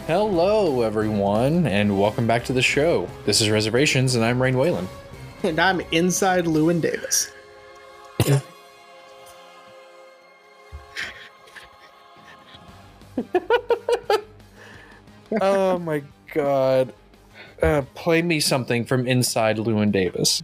Hello, everyone, and welcome back to the show. This is Reservations, and I'm Rain Whalen. And I'm inside Llewyn Davis. Oh my god. Play me something from inside Llewyn Davis.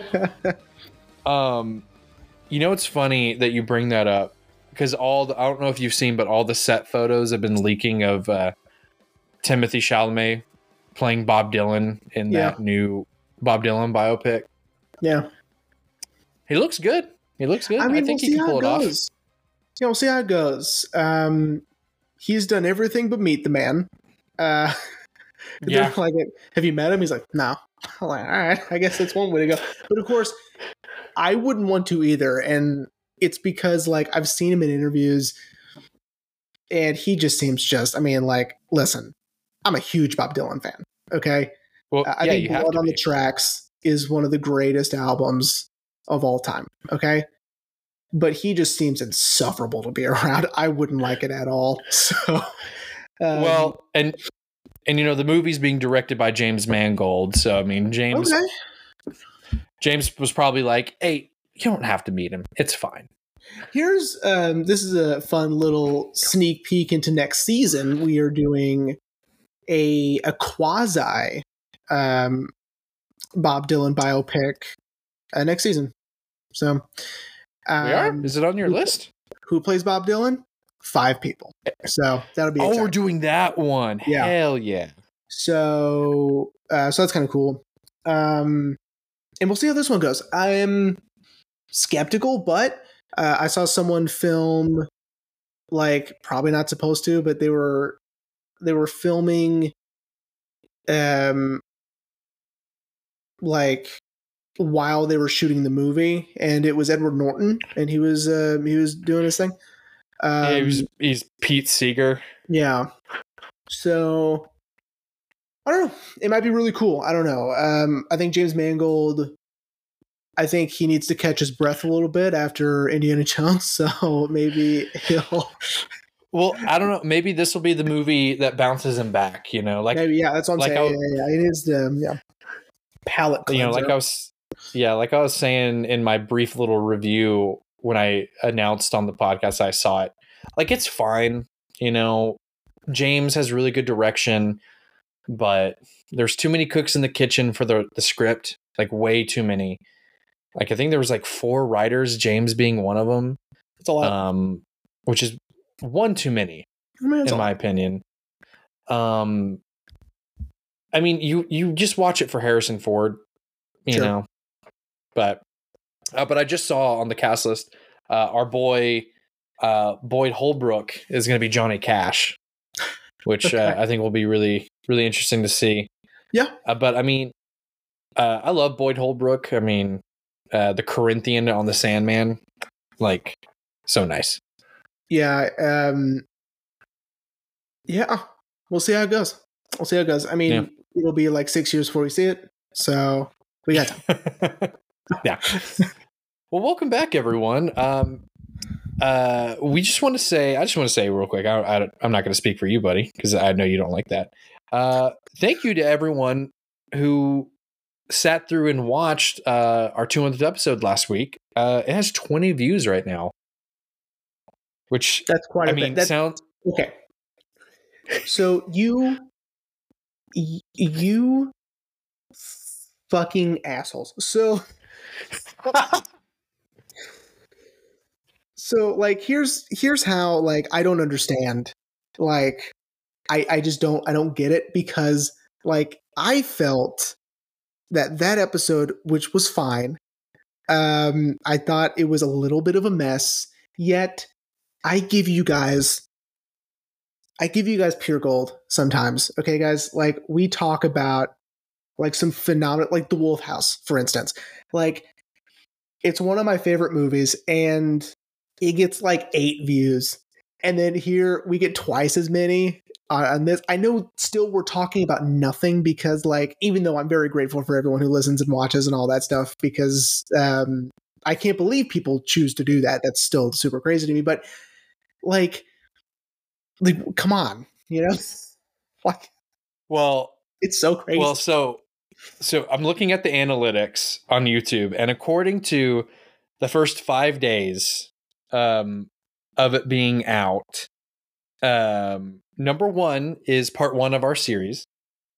It's funny that you bring that up because I don't know if you've seen, but all the set photos have been leaking of Timothée Chalamet playing Bob Dylan in that new Bob Dylan biopic. Yeah. He looks good. I think we'll he can pull it off. Yeah, we'll see how it goes. He's done everything but meet the man. Yeah. Like, have you met him? He's like, no. I'm like, all right, I guess that's one way to go. But of course, I wouldn't want to either. And it's because, like, I've seen him in interviews and he just seems listen, I'm a huge Bob Dylan fan. Okay. Well, I think Blood on the Tracks is one of the greatest albums of all time. Okay. But he just seems insufferable to be around. I wouldn't like it at all. So, and the movie's being directed by James Mangold. So, I mean, James was probably like, hey, you don't have to meet him. It's fine. Here's, this is a fun little sneak peek into next season. We are doing a quasi Bob Dylan biopic next season. So, we are? Is it on your list? Who plays Bob Dylan? 5 people. So that'll be exciting. We're doing that one. Yeah. Hell yeah. So that's kind of cool. And we'll see how this one goes. I'm skeptical, but I saw someone film, like, probably not supposed to, but they were filming like while they were shooting the movie, and it was Edward Norton, and he was doing his thing. He's Pete Seeger. Yeah. So I don't know. It might be really cool. I don't know. I think James Mangold, I think he needs to catch his breath a little bit after Indiana Jones. So maybe he'll. Well, I don't know. Maybe this will be the movie that bounces him back. Maybe, yeah. That's what I'm saying. It is the palate cleanser. Like I was saying in my brief little review when I announced on the podcast I saw it. Like, it's fine. James has really good direction, but there's too many cooks in the kitchen for the script. Like, way too many. Like, I think there was like 4 writers, James being one of them. That's a lot. Which is one too many, in my opinion. I mean, you just watch it for Harrison Ford, you know. But I just saw on the cast list, our boy Boyd Holbrook is going to be Johnny Cash, which I think will be really, really interesting to see. Yeah. But I mean, I love Boyd Holbrook. I mean, the Corinthian on the Sandman, like, so nice. Yeah. Yeah. We'll see how it goes. I mean, it'll be like 6 years before we see it. So we got time. Yeah. Well, welcome back, everyone. I just want to say real quick, I'm not going to speak for you, buddy, because I know you don't like that. Thank you to everyone who sat through and watched our 200th episode last week. It has 20 views right now, which that's quite a bit. That sounds okay. So you fucking assholes. So like, here's how, like, I don't understand. Like, I just don't get it, because, like, I felt that episode, which was fine, I thought it was a little bit of a mess, yet I give you guys pure gold sometimes. Okay, guys? Like, we talk about, like, some phenomenal, like The Wolf House, for instance. Like, it's one of my favorite movies, and it gets like 8 views. And then here we get twice as many on this. I know still we're talking about nothing, because, like, even though I'm very grateful for everyone who listens and watches and all that stuff, because I can't believe people choose to do that. That's still super crazy to me. But like come on, Like, well, it's so crazy. Well, so I'm looking at the analytics on YouTube, and according to the first 5 days of it being out, number one is part one of our series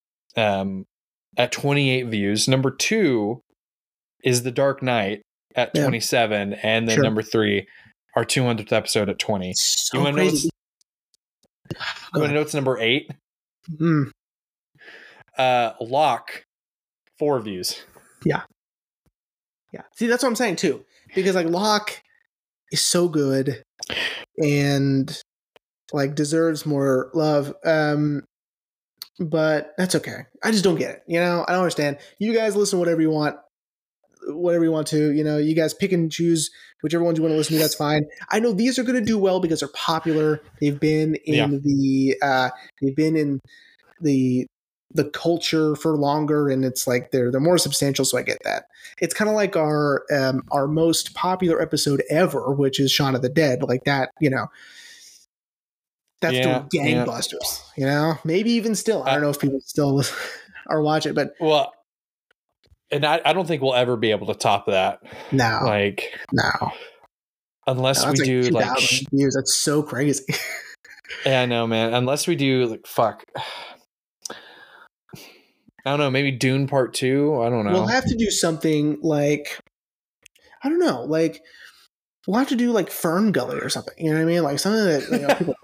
at 28 views. Number two is The Dark Knight at 27, and then number three, our 200th episode at 20. So you want crazy. You want to know what's number 8? Locke, 4 views. Yeah. See, that's what I'm saying too, because like Locke is so good and like deserves more love. But that's okay. I just don't get it. You know, I don't understand. You guys listen whatever you want to. You know, you guys pick and choose whichever ones you want to listen to. That's fine. I know these are going to do well because they're popular. They've been in the culture for longer, and it's like they're more substantial. So I get that. It's kind of like our most popular episode ever, which is Shaun of the Dead. Like that, you know. That's doing gangbusters, you know? Maybe even still. I don't know if people still are watching, but... Well, and I don't think we'll ever be able to top that. No. No. Unless we do, like... views. That's so crazy. Yeah, I know, man. Unless we do, like, fuck... I don't know, maybe Dune Part 2? I don't know. We'll have to do something like... I don't know, like... We'll have to do, like, Fern Gully or something. You know what I mean? Like, something that, you know, people...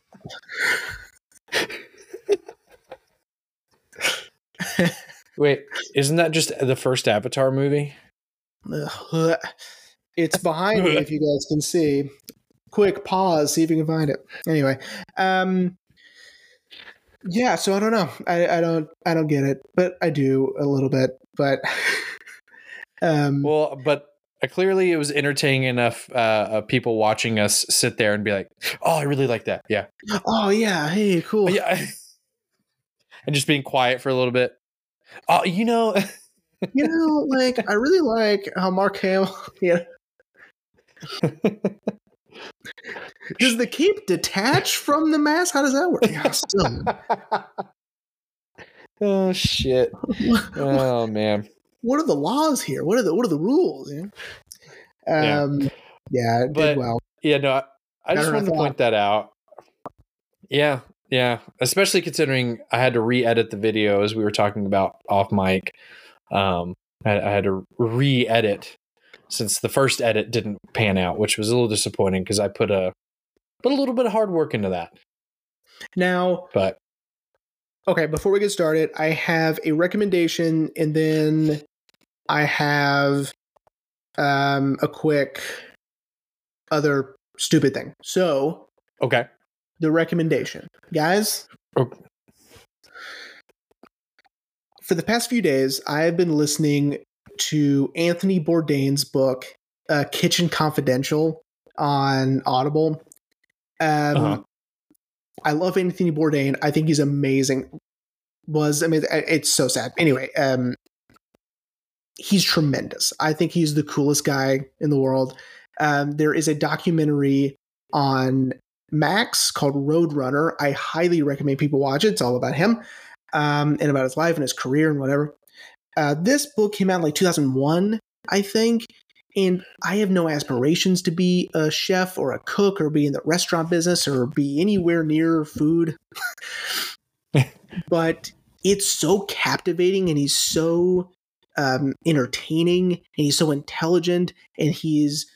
Wait, isn't that just the first Avatar movie? It's behind me if you guys can see. Quick pause, see if you can find it. Anyway, yeah, so I don't know. I don't get it, but I do a little bit. But well, but clearly it was entertaining enough of people watching us sit there and be like, oh, I really like that. Yeah. Oh, yeah. Hey, cool. Yeah. And just being quiet for a little bit. Oh, you know, like, I really like how Mark Hamill, Does the cape detach from the mask? How does that work? Yeah, oh, shit. Oh, man. What are the laws here? What are the rules? Yeah, it did well. Yeah, no, I just wanted to point that out. Yeah. Especially considering I had to re-edit the video as we were talking about off mic. I had to re-edit since the first edit didn't pan out, which was a little disappointing because I put a little bit of hard work into that. Now, okay, before we get started, I have a recommendation, and then I have a quick other stupid thing. So, okay, the recommendation, guys. Okay. For the past few days, I have been listening to Anthony Bourdain's book, Kitchen Confidential, on Audible. I love Anthony Bourdain. I think he's amazing. It's so sad. Anyway, he's tremendous. I think he's the coolest guy in the world. There is a documentary on Max called Roadrunner. I highly recommend people watch it. It's all about him and about his life and his career and whatever. This book came out in like 2001, I think, and I have no aspirations to be a chef or a cook or be in the restaurant business or be anywhere near food. But it's so captivating, and he's so entertaining, and he's so intelligent, and he's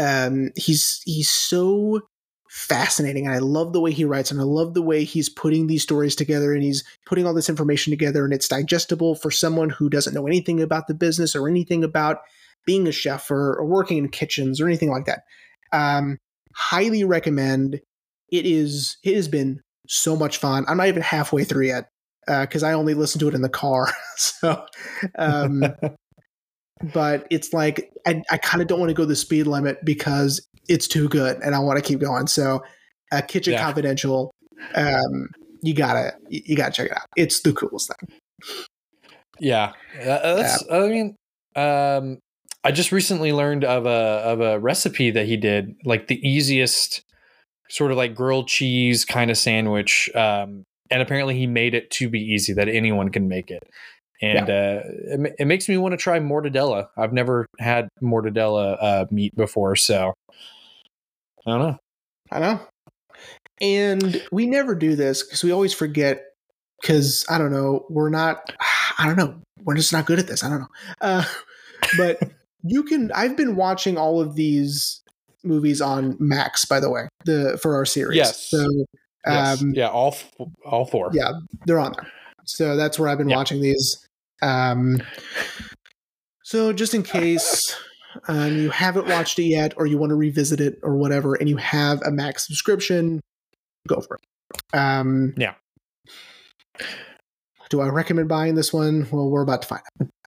so fascinating. And I love the way he writes, and I love the way he's putting these stories together, and he's putting all this information together, and it's digestible for someone who doesn't know anything about the business or anything about being a chef or working in kitchens or anything like that. Highly recommend. It has been so much fun. I'm not even halfway through yet because I only listen to it in the car. So, but it's like I kind of don't want to go the speed limit because it's too good and I want to keep going. So, Kitchen Confidential, you gotta check it out. It's the coolest thing. Yeah, I mean, I just recently learned of a recipe that he did, like the easiest sort of like grilled cheese kind of sandwich and apparently he made it to be easy, that anyone can make it. And it makes me want to try mortadella. I've never had mortadella meat before, so I don't know. I know. And we never do this because we always forget, because I don't know, we're just not good at this. I don't know. But I've been watching all of these movies on Max, by the way, for our series. Yes. So, yes. Yeah, all four. Yeah, they're on there. So that's where I've been watching these. So just in case you haven't watched it yet, or you want to revisit it or whatever, and you have a Max subscription, go for it. Yeah. Do I recommend buying this one? Well, we're about to find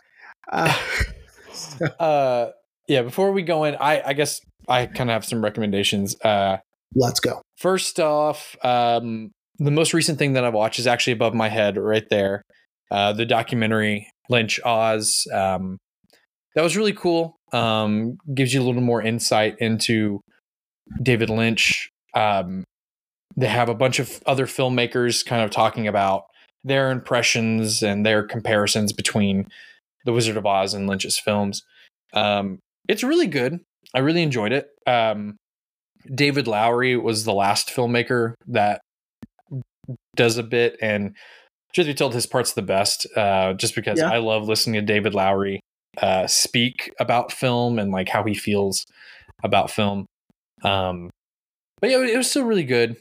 out. Yeah, before we go in, I guess I kind of have some recommendations. Let's go. First off, the most recent thing that I've watched is actually above my head right there. The documentary Lynch Oz. That was really cool. Gives you a little more insight into David Lynch. They have a bunch of other filmmakers kind of talking about their impressions and their comparisons between The Wizard of Oz and Lynch's films. It's really good. I really enjoyed it. David Lowery was the last filmmaker that does a bit, and truth be told, his part's the best, just because I love listening to David Lowery speak about film and like how he feels about film. But yeah, it was still really good.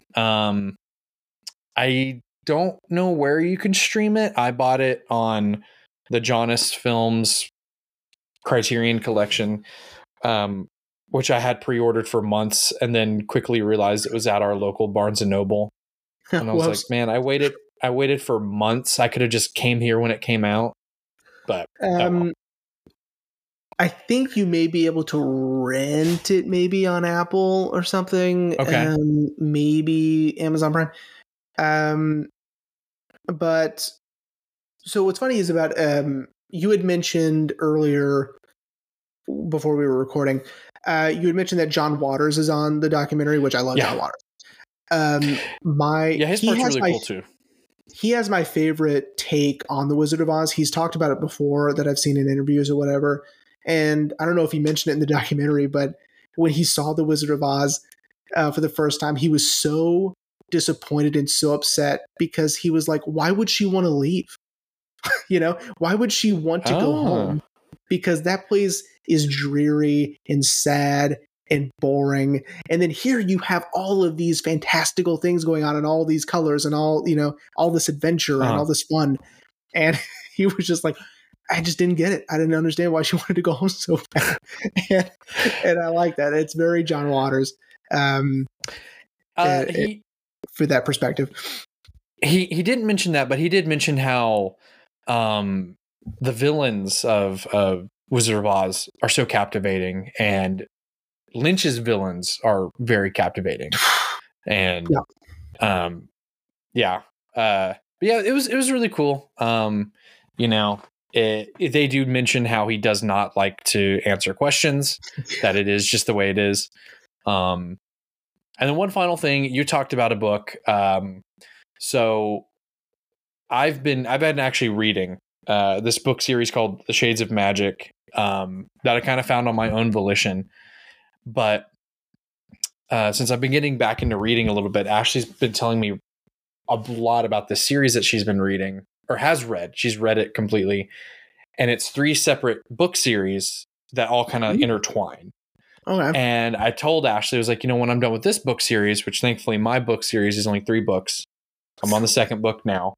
I don't know where you can stream it. I bought it on the Jonas Films Criterion Collection, which I had pre-ordered for months and then quickly realized it was at our local Barnes and Noble. And I was like, man, I waited for months. I could have just came here when it came out. But I think you may be able to rent it maybe on Apple or something. Okay. Maybe Amazon Prime. But so what's funny is about you had mentioned earlier before we were recording, you had mentioned that John Waters is on the documentary, which I love. John Waters. His part's really cool too. He has my favorite take on The Wizard of Oz. He's talked about it before that I've seen in interviews or whatever. And I don't know if he mentioned it in the documentary, but when he saw The Wizard of Oz for the first time, he was so disappointed and so upset because he was like, why would she want to leave? Why would she want to go home? Because that place is dreary and sad and boring. And then here you have all of these fantastical things going on and all these colors and all this adventure and all this fun. And he was just like, I just didn't get it. I didn't understand why she wanted to go home so bad. and I like that. It's very John Waters. For that perspective. He didn't mention that, but he did mention how the villains of Wizard of Oz are so captivating, and Lynch's villains are very captivating. And but yeah, it was really cool. They do mention how he does not like to answer questions, that it is just the way it is. And then one final thing, you talked about a book. So I've been actually reading this book series called The Shades of Magic, that I kind of found on my own volition. But since I've been getting back into reading a little bit, Ashley's been telling me a lot about this series that she's been reading or has read. She's read it completely. And it's 3 separate book series that all kind of intertwine. Okay. And I told Ashley, I was like, when I'm done with this book series, which thankfully my book series is only 3 books. I'm on the 2nd book now.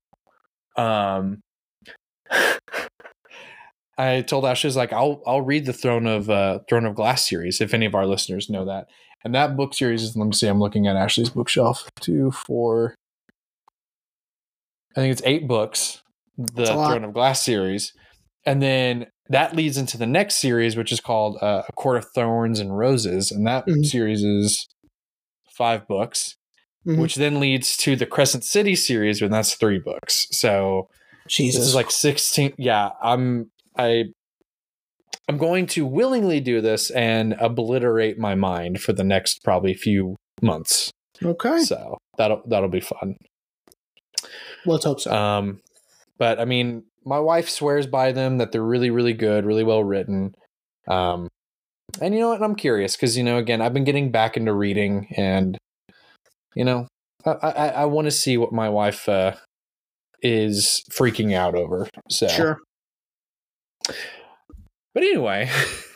I told Ashley, I was like, I'll read the Throne of Glass series, if any of our listeners know that. And that book series is, let me see, I'm looking at Ashley's bookshelf. 2, 4, I think it's 8 books, the Throne of Glass series. And then that leads into the next series, which is called A Court of Thorns and Roses. And that series is 5 books, which then leads to the Crescent City series, and that's 3 books. So Jesus. This is like 16. Yeah, I'm going to willingly do this and obliterate my mind for the next probably few months. Okay. So that'll be fun. Let's hope so. But I mean, my wife swears by them, that they're really, really good, really well written. And you know what? I'm curious because, again, I've been getting back into reading, and, I want to see what my wife is freaking out over. So, sure. But anyway,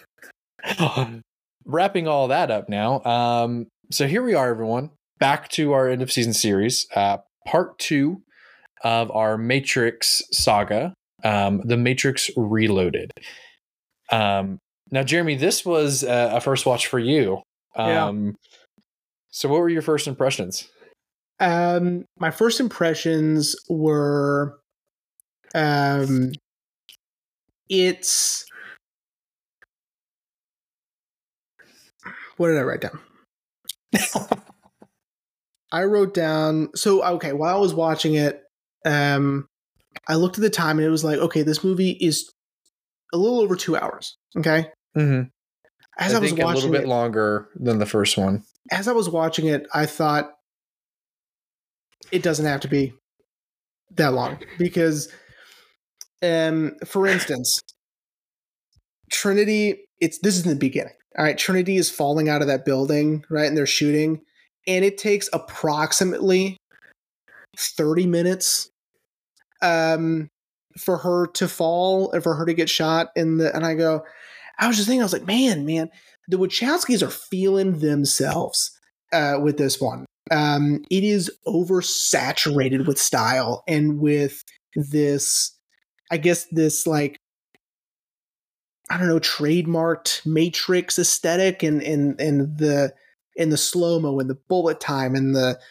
wrapping all that up now. So here we are, everyone, back to our end of season series, part 2 of our Matrix saga, The Matrix Reloaded. Now, Jeremy, this was a first watch for you. So what were your first impressions? My first impressions were, it's, what did I write down? I wrote down, okay, while I was watching it, I looked at the time and it was like, okay, this movie is a little over 2 hours. Okay. Mm-hmm. As I was watching a little bit longer than the first one. As I was watching it, I thought it doesn't have to be that long because, for instance, Trinity, this is in the beginning. All right. Trinity is falling out of that building, right? And they're shooting, and it takes approximately 30 minutes for her to fall and for her to get shot and I was just thinking, I was like, man, the Wachowskis are feeling themselves with this one. It is oversaturated with style and with this, I guess, this like, I don't know, trademarked Matrix aesthetic and the slow-mo and the bullet time and the,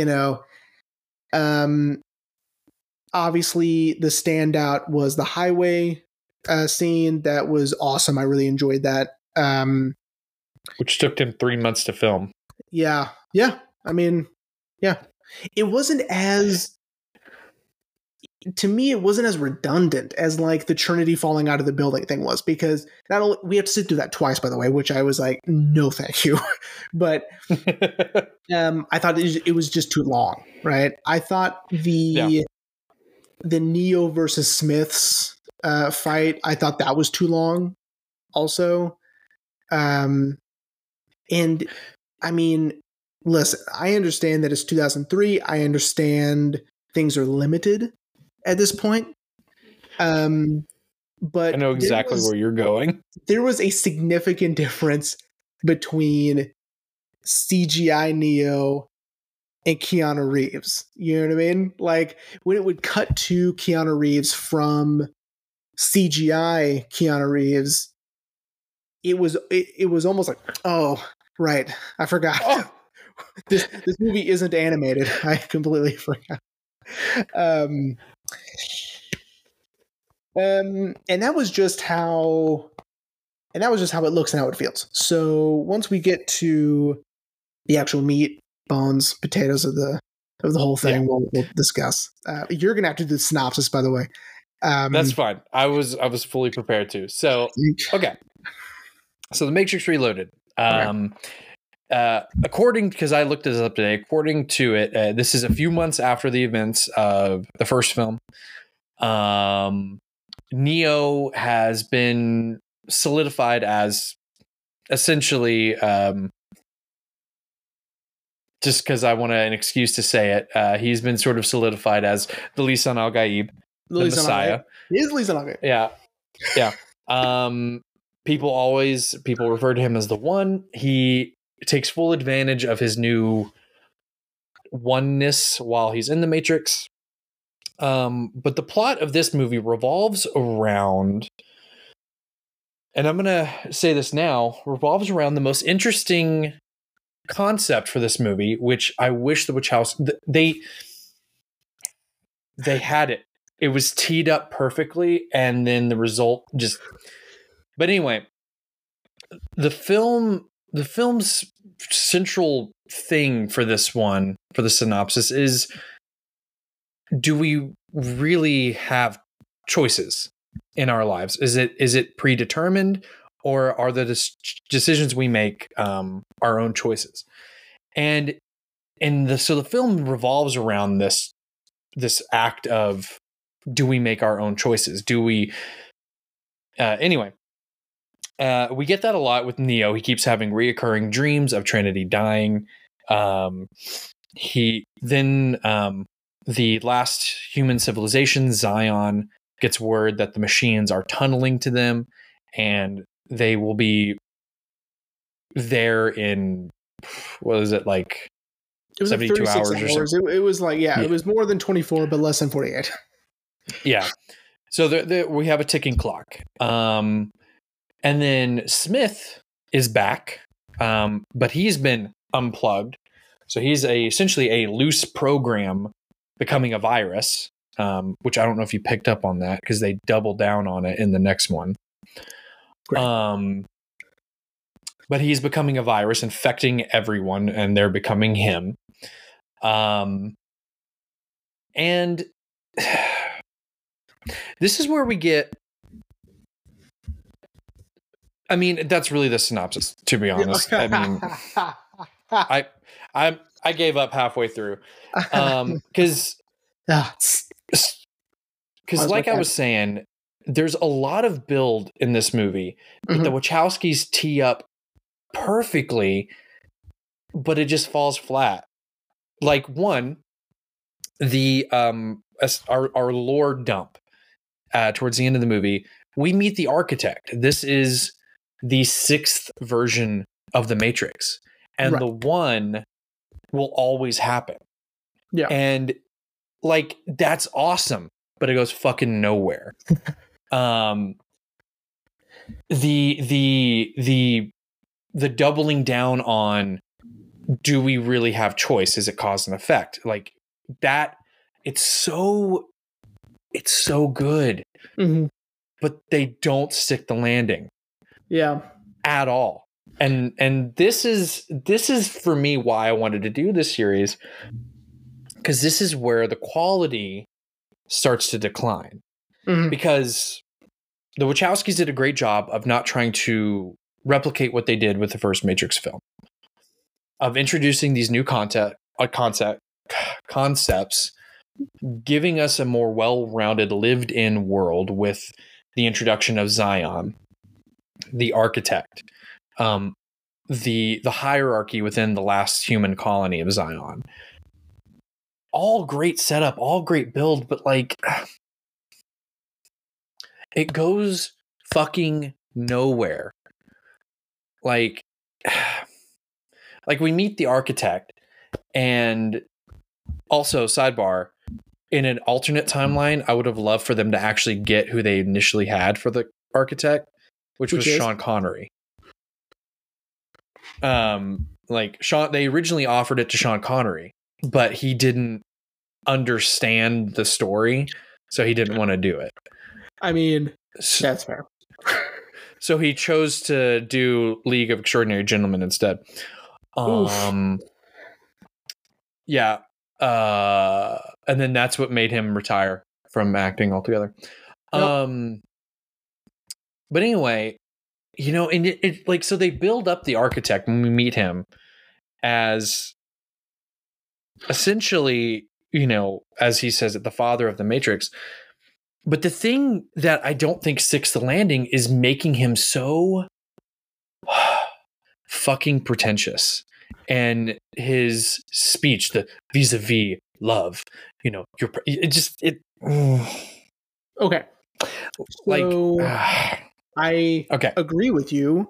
obviously the standout was the highway scene. That was awesome. I really enjoyed that. Which took him 3 months to film. Yeah. I mean, yeah. It wasn't as, to me, it wasn't as redundant as like the Trinity falling out of the building thing was, because not only we have to sit through that twice, by the way, which I was like, no, thank you. But I thought it was just too long, right? I thought the Neo versus Smiths fight, I thought that was too long also. And I mean, listen, I understand that it's 2003. I understand things are limited at this point. But I know exactly where you're going. There was a significant difference between CGI Neo and Keanu Reeves. You know what I mean? Like when it would cut to Keanu Reeves from CGI Keanu Reeves, it was almost like, oh, right, I forgot. Oh. This movie isn't animated. I completely forgot. And that was just how it looks and how it feels. So once we get to the actual meat, bones, potatoes of the whole thing, we'll discuss. You're gonna have to do the synopsis, by the way. That's fine. I was fully prepared to. So okay. So The Matrix Reloaded. According, because I looked this up today, according to it, this is a few months after the events of the first film. Neo has been solidified as essentially, just because I want an excuse to say it, he's been sort of solidified as the Lisan al-Gaib, the Messiah. He is Lisan al-Gaib. Yeah. People refer to him as the One. He takes full advantage of his new oneness while he's in the Matrix. But the plot of this movie revolves around, and I'm going to say this now, revolves around the most interesting concept for this movie, which I wish the Wachowskis, they had it. It was teed up perfectly, and then the result just... But anyway, the film's central thing for this one, for the synopsis, is, do we really have choices in our lives? Is it predetermined, or are the decisions we make our own choices? So the film revolves around this act of, do we make our own choices? Do we anyway, we get that a lot with Neo. He keeps having reoccurring dreams of Trinity dying. He then the last human civilization, Zion, gets word that the machines are tunneling to them, and they will be there in, what is it, like, it was 72 like hours or something. It was like, it was more than 24, but less than 48. Yeah. So we have a ticking clock. And then Smith is back, but he's been unplugged. So he's essentially a loose program becoming a virus, which I don't know if you picked up on that because they double down on it in the next one. Great. But he's becoming a virus, infecting everyone, and they're becoming him. And this is where we get, I mean, that's really the synopsis, to be honest. I mean, I gave up halfway through. Because like I was saying, there's a lot of build in this movie, but the Wachowskis tee up perfectly, but it just falls flat. Like, one, the our lore dump towards the end of the movie, we meet the architect. This is the 6th version of the Matrix, and the one will always happen. Yeah, and like, that's awesome, but it goes fucking nowhere. The doubling down on, do we really have choice? Is it cause and effect? Like that, it's so good, but they don't stick the landing. Yeah, at all. And this is for me why I wanted to do this series, because this is where the quality starts to decline. Because the Wachowskis did a great job of not trying to replicate what they did with the first Matrix film, of introducing these new concepts, giving us a more well-rounded, lived-in world with the introduction of Zion, the architect, the hierarchy within the last human colony of Zion. All great setup, all great build, but like, it goes fucking nowhere. Like we meet the architect, and also, sidebar, in an alternate timeline, I would have loved for them to actually get who they initially had for the architect, which was Sean Connery. They originally offered it to Sean Connery, but he didn't understand the story, so he didn't want to do it. I mean, that's fair. So he chose to do League of Extraordinary Gentlemen instead. Yeah. And then that's what made him retire from acting altogether. Yep. But anyway, and it like, so they build up the architect when we meet him as essentially, as he says it, the father of the Matrix. But the thing that I don't think sticks the landing is making him so fucking pretentious. And his speech, the vis-a-vis love, okay. So, I agree with you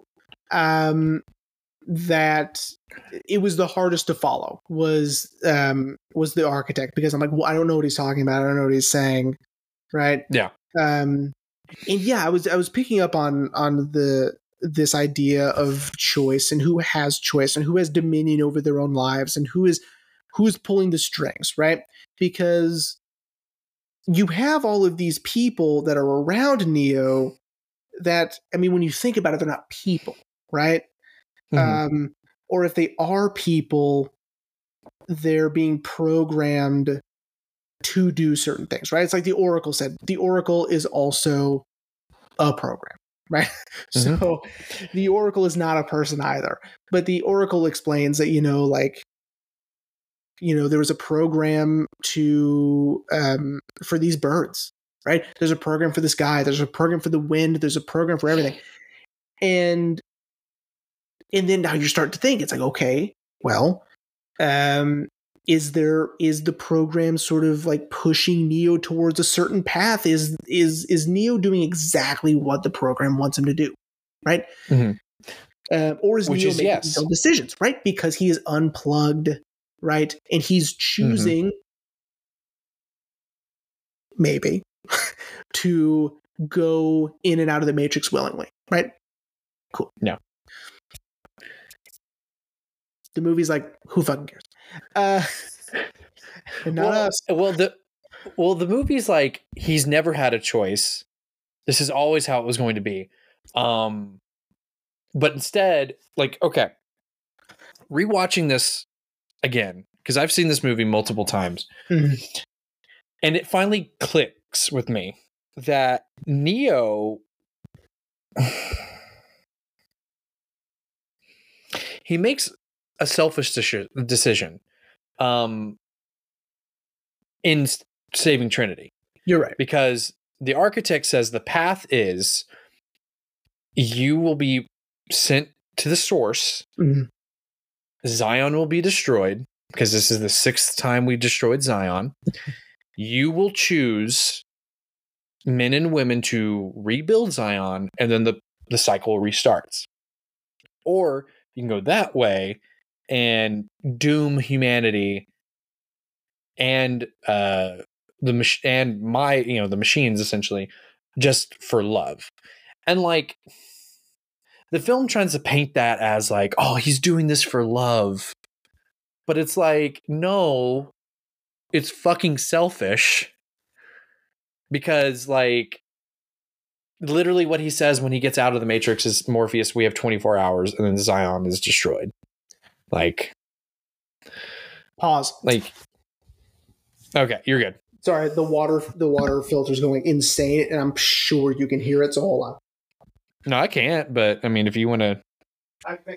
that it was the hardest to follow was the architect, because I'm like, well, I don't know what he's talking about. I don't know what he's saying. Right. Yeah. And yeah, I was picking up on this idea of choice, and who has choice, and who has dominion over their own lives, and who is pulling the strings, right? Because you have all of these people that are around Neo that, I mean, when you think about it, they're not people, right? Or if they are people, they're being programmed to do certain things, right? It's like the Oracle said, the Oracle is also a program, right? So the Oracle is not a person either, but the Oracle explains that, like, there was a program to for these birds, right? There's a program for the sky. There's a program for the wind. There's a program for everything. And then now you start to think, it's like, okay, well, is the program sort of like pushing Neo towards a certain path? Is Neo doing exactly what the program wants him to do, right? Mm-hmm. Or is Neo making his own decisions, right? Because he is unplugged, right? And he's choosing, maybe, to go in and out of the Matrix willingly, right? Cool. Yeah. The movie's like, who fucking cares? And not us. Well, the movie's like, he's never had a choice. This is always how it was going to be. But instead, like, okay, rewatching this again, because I've seen this movie multiple times, and it finally clicks with me that Neo, he makes a selfish decision in saving Trinity. You're right. Because the architect says the path is you will be sent to the source. Mm-hmm. Zion will be destroyed because this is the 6th time we destroyed Zion. You will choose men and women to rebuild Zion, and then the cycle restarts. Or you can go that way and doom humanity and the machines, essentially, just for love. And like, the film tries to paint that as like, oh, he's doing this for love. But it's like, no, it's fucking selfish. Because like, literally what he says when he gets out of the Matrix is, Morpheus, we have 24 hours, and then Zion is destroyed. Like, pause. Like, okay, you're good. Sorry, the water filter's going insane, and I'm sure you can hear it, so hold on. No, I can't, but I mean, if you want to. I think.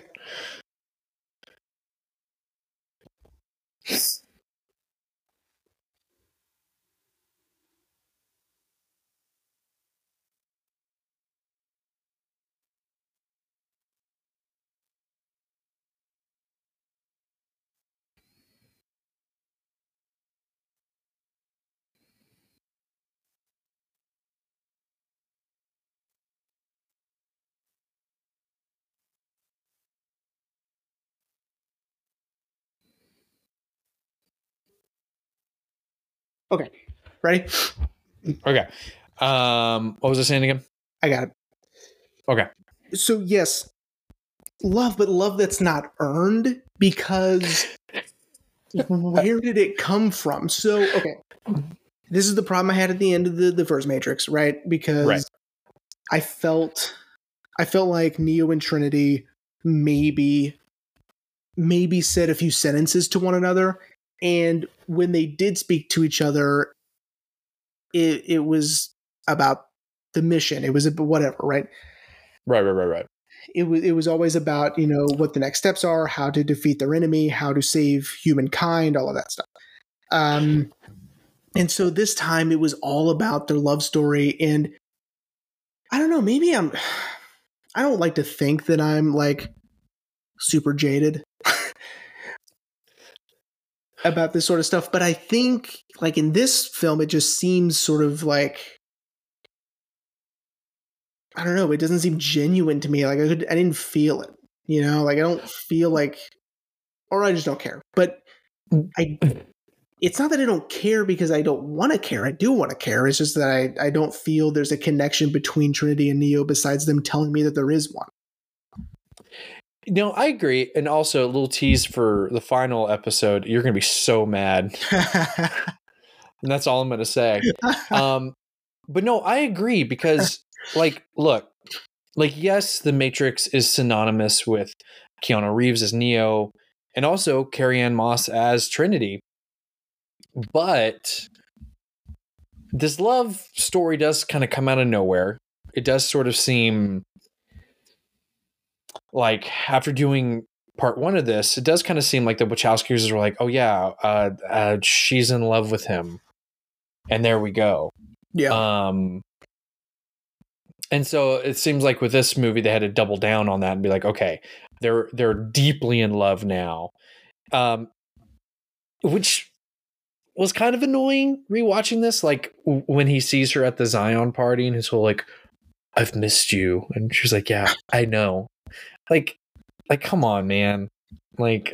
Okay. Ready? Okay. What was I saying again? I got it. Okay. So yes, love, but love that's not earned, because where did it come from? So, okay. This is the problem I had at the end of the first Matrix, right? Because I felt like Neo and Trinity maybe said a few sentences to one another, and when they did speak to each other, it was about the mission. It was whatever, right? Right. It was always about, what the next steps are, how to defeat their enemy, how to save humankind, all of that stuff. And so this time it was all about their love story, and I don't know, maybe I don't like to think that I'm like super jaded about this sort of stuff, but I think like in this film, it just seems sort of like, I don't know, it doesn't seem genuine to me. Like I didn't feel it, like I don't feel like, or I just don't care. But it's not that I don't care because I don't want to care. I do want to care. It's just that I don't feel there's a connection between Trinity and Neo besides them telling me that there is one. No, I agree. And also a little tease for the final episode. You're going to be so mad. And that's all I'm going to say. But no, I agree because like, look, like, yes, The Matrix is synonymous with Keanu Reeves as Neo and also Carrie-Anne Moss as Trinity. But this love story does kind of come out of nowhere. It does sort of seem like after doing part one of this, it does kind of seem like the Wachowskis were like, oh yeah, she's in love with him, and there we go. Yeah. And so it seems like with this movie, they had to double down on that and be like, okay, they're deeply in love now, which was kind of annoying rewatching this. Like when he sees her at the Zion party and his whole like, I've missed you, and she's like, yeah, I know. Like, come on, man. Like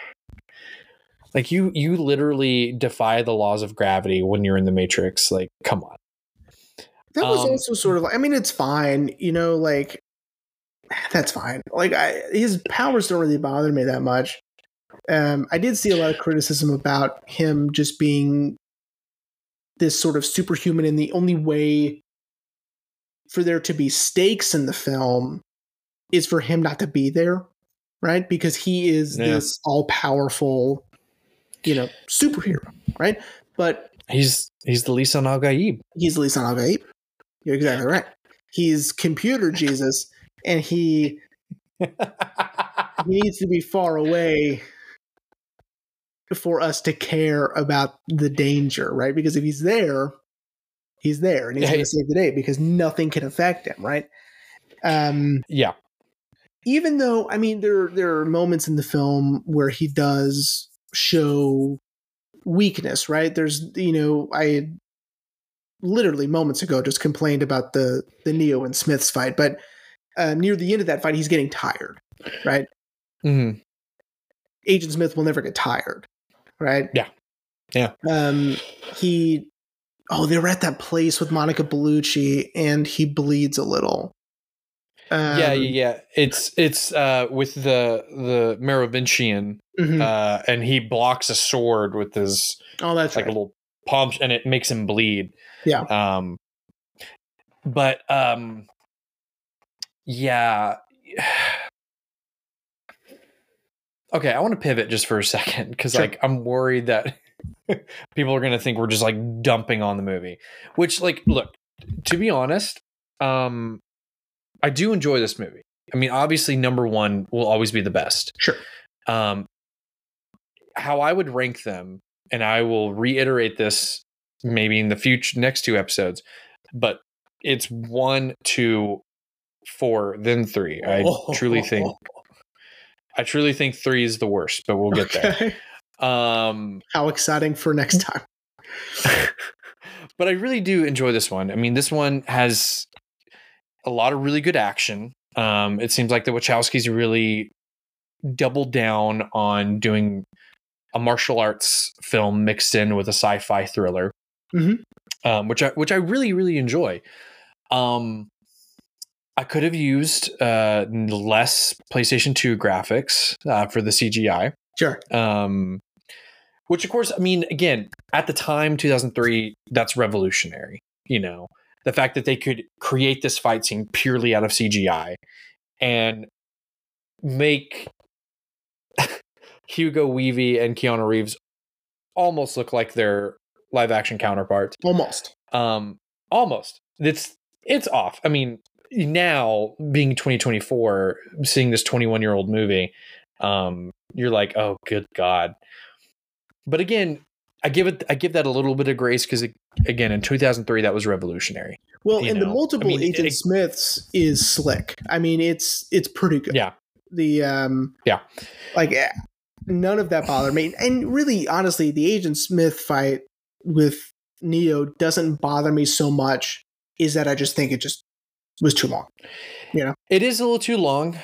you literally defy the laws of gravity when you're in the Matrix. Like, come on. That was also sort of like, I mean, it's fine, you know, like that's fine. Like his powers don't really bother me that much. I did see a lot of criticism about him just being this sort of superhuman, and the only way for there to be stakes in the film is for him not to be there, right? Because he is this all-powerful, you know, superhero, right? But he's the Lisan al-Gaib. He's Lisan al-Gaib. You're exactly right. He's computer Jesus, and he needs to be far away for us to care about the danger, right? Because if he's there, and he's going to save the day because nothing can affect him, right? Yeah. Even though, I mean, there are moments in the film where he does show weakness, right? There's, you know, I literally moments ago just complained about the Neo and Smith's fight, but near the end of that fight, he's getting tired, right? Mm-hmm. Agent Smith will never get tired, right? Yeah. They were at that place with Monica Bellucci, and he bleeds a little. Yeah. It's with the Merovingian, mm-hmm. And he blocks a sword with his that's like right. a little palm, and it makes him bleed. Yeah. But yeah. Okay, I want to pivot just for a second because like I'm worried that people are going to think we're just like dumping on the movie. Which, like, look, to be honest, I do enjoy this movie. I mean, obviously, number one will always be the best. Sure. How I would rank them, and I will reiterate this maybe in the next two episodes, but it's 1, 2, 4, then 3. I truly think 3 is the worst, but we'll get there. How exciting for next time. But I really do enjoy this one. I mean, this one has a lot of really good action. It seems like the Wachowskis really doubled down on doing a martial arts film mixed in with a sci-fi thriller, mm-hmm. Which I really, really enjoy. I could have used less PlayStation 2 graphics for the CGI. Sure. Which, of course, I mean, again, at the time, 2003, that's revolutionary. You know, the fact that they could create this fight scene purely out of CGI and make Hugo Weaving and Keanu Reeves almost look like their live action counterparts. Almost. It's off. I mean, now being 2024, seeing this 21-year-old movie, you're like, oh, good God. But again, I give that a little bit of grace because, again, in 2003, that was revolutionary. Well, and the multiple Agent Smiths is slick. I mean, it's pretty good. Yeah. Like none of that bothered me. And really, honestly, the Agent Smith fight with Neo doesn't bother me so much. Is that I just think it just was too long. You know, it is a little too long.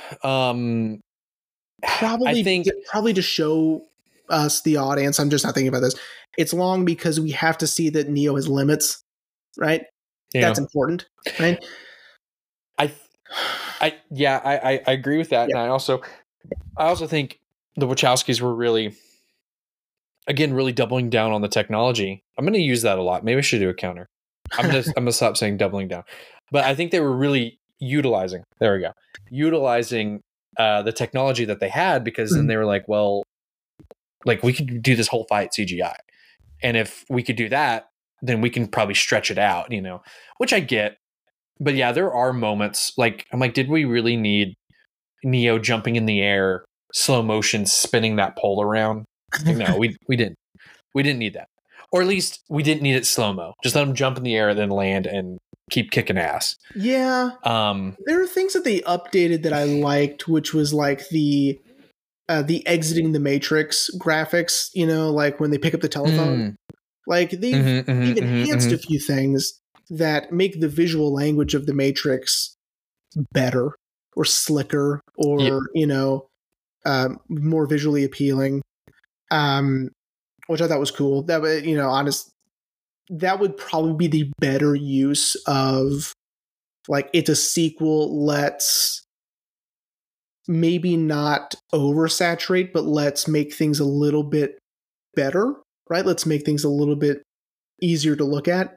Probably to show us, the audience, I'm just not thinking about this. It's long because we have to see that Neo has limits, right? Yeah. That's important, right? I agree with that. Yeah. And I also think the Wachowskis were really doubling down on the technology. I'm going to use that a lot. Maybe I should do a counter. I'm going to stop saying doubling down. But I think they were really utilizing the technology that they had, because then they were like, well, like we could do this whole fight CGI. And if we could do that, then we can probably stretch it out, you know, which I get. But yeah, there are moments like, I'm like, did we really need Neo jumping in the air slow motion spinning that pole around. Like, no, we didn't need that, or at least we didn't need it slow mo. Just let him jump in the air, then land and keep kicking ass. Yeah. There are things that they updated that I liked, which was like the exiting the Matrix graphics. You know, like when they pick up the telephone. Like they've enhanced a few things that make the visual language of the Matrix better or slicker or more visually appealing, which I thought was cool. That would that would probably be the better use of, like, it's a sequel. Let's maybe not oversaturate, but let's make things a little bit better, right? Let's make things a little bit easier to look at.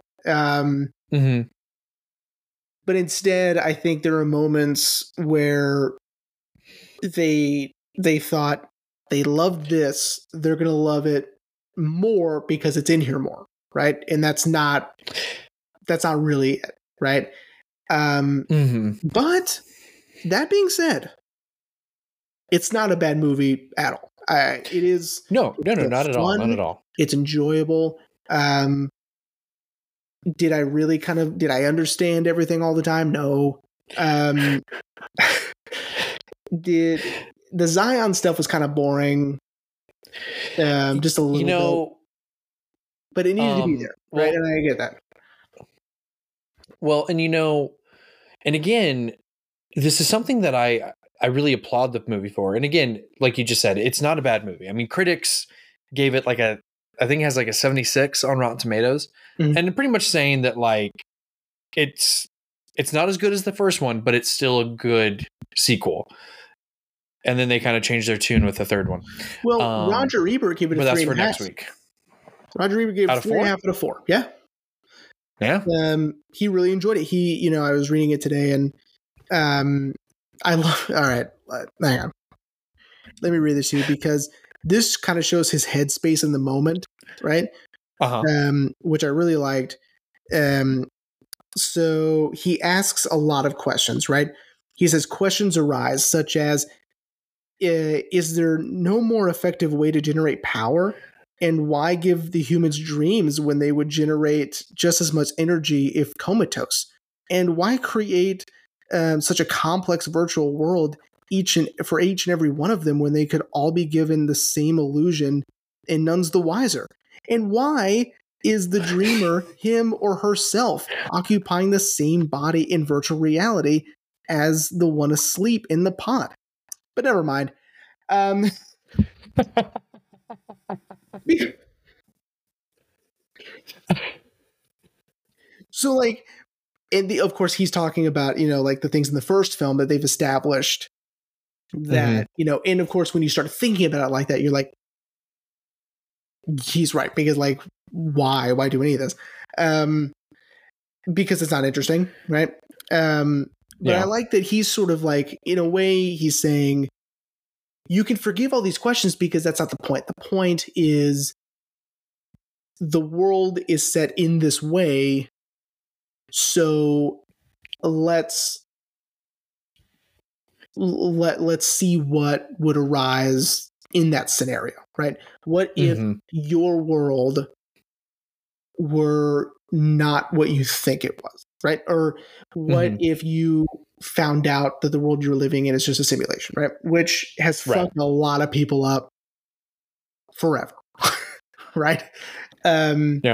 But instead, I think there are moments where they thought they loved this, they're going to love it more because it's in here more, right? And that's not really it, right? But that being said, it's not a bad movie at all. It is no, not at all, not at all. It's enjoyable. Did I understand everything all the time? No. The Zion stuff was kind of boring. Just a little bit. But it needed to be there, right? And I get that. Well, and and again, this is something that I really applaud the movie for. And again, like you just said, it's not a bad movie. I mean, critics gave it I think it has like a 76 on Rotten Tomatoes, and pretty much saying that like it's not as good as the first one, but it's still a good sequel. And then they kind of changed their tune with the third one. Well, Roger Ebert gave it a 3.5. But that's for next week. Roger Ebert gave it 3.5 out of 4. Yeah. Yeah. He really enjoyed it. I was reading it today, and I love. All right, hang on. Let me read this to you because this kind of shows his headspace in the moment, right? Which I really liked. So he asks a lot of questions, right? He says questions arise such as, is there no more effective way to generate power? And why give the humans dreams when they would generate just as much energy if comatose? And why create such a complex virtual world for each and every one of them when they could all be given the same illusion and none's the wiser? And why is the dreamer, him or herself, occupying the same body in virtual reality as the one asleep in the pod? But never mind. So, like, of course, he's talking about, like the things in the first film that they've established that, and of course, when you start thinking about it like that, you're like, he's right. Because, like, why do any of this? Because it's not interesting, right? But I like that he's sort of like, in a way, he's saying, you can forgive all these questions because that's not the point. The point is the world is set in this way, so let's see what would arise in that scenario, right? What if your world were not what you think it was, right? Or what if you found out that the world you're living in is just a simulation, right? Which has fucked a lot of people up forever, right? And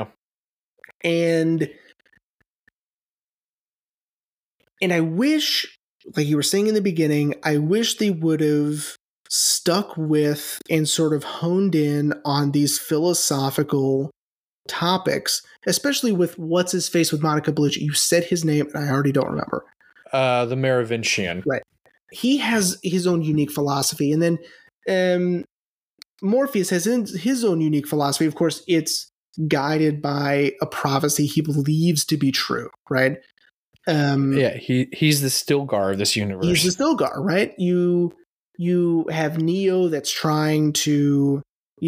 I wish, like you were saying in the beginning, I wish they would have stuck with and sort of honed in on these philosophical topics, especially with what's his face with Monica Bellucci. You said his name and I already don't remember. The Merovingian. Right. He has his own unique philosophy. And then Morpheus has his own unique philosophy. Of course, it's guided by a prophecy he believes to be true, right? He's the Stilgar of this universe. He's the Stilgar, right? You have Neo that's trying to,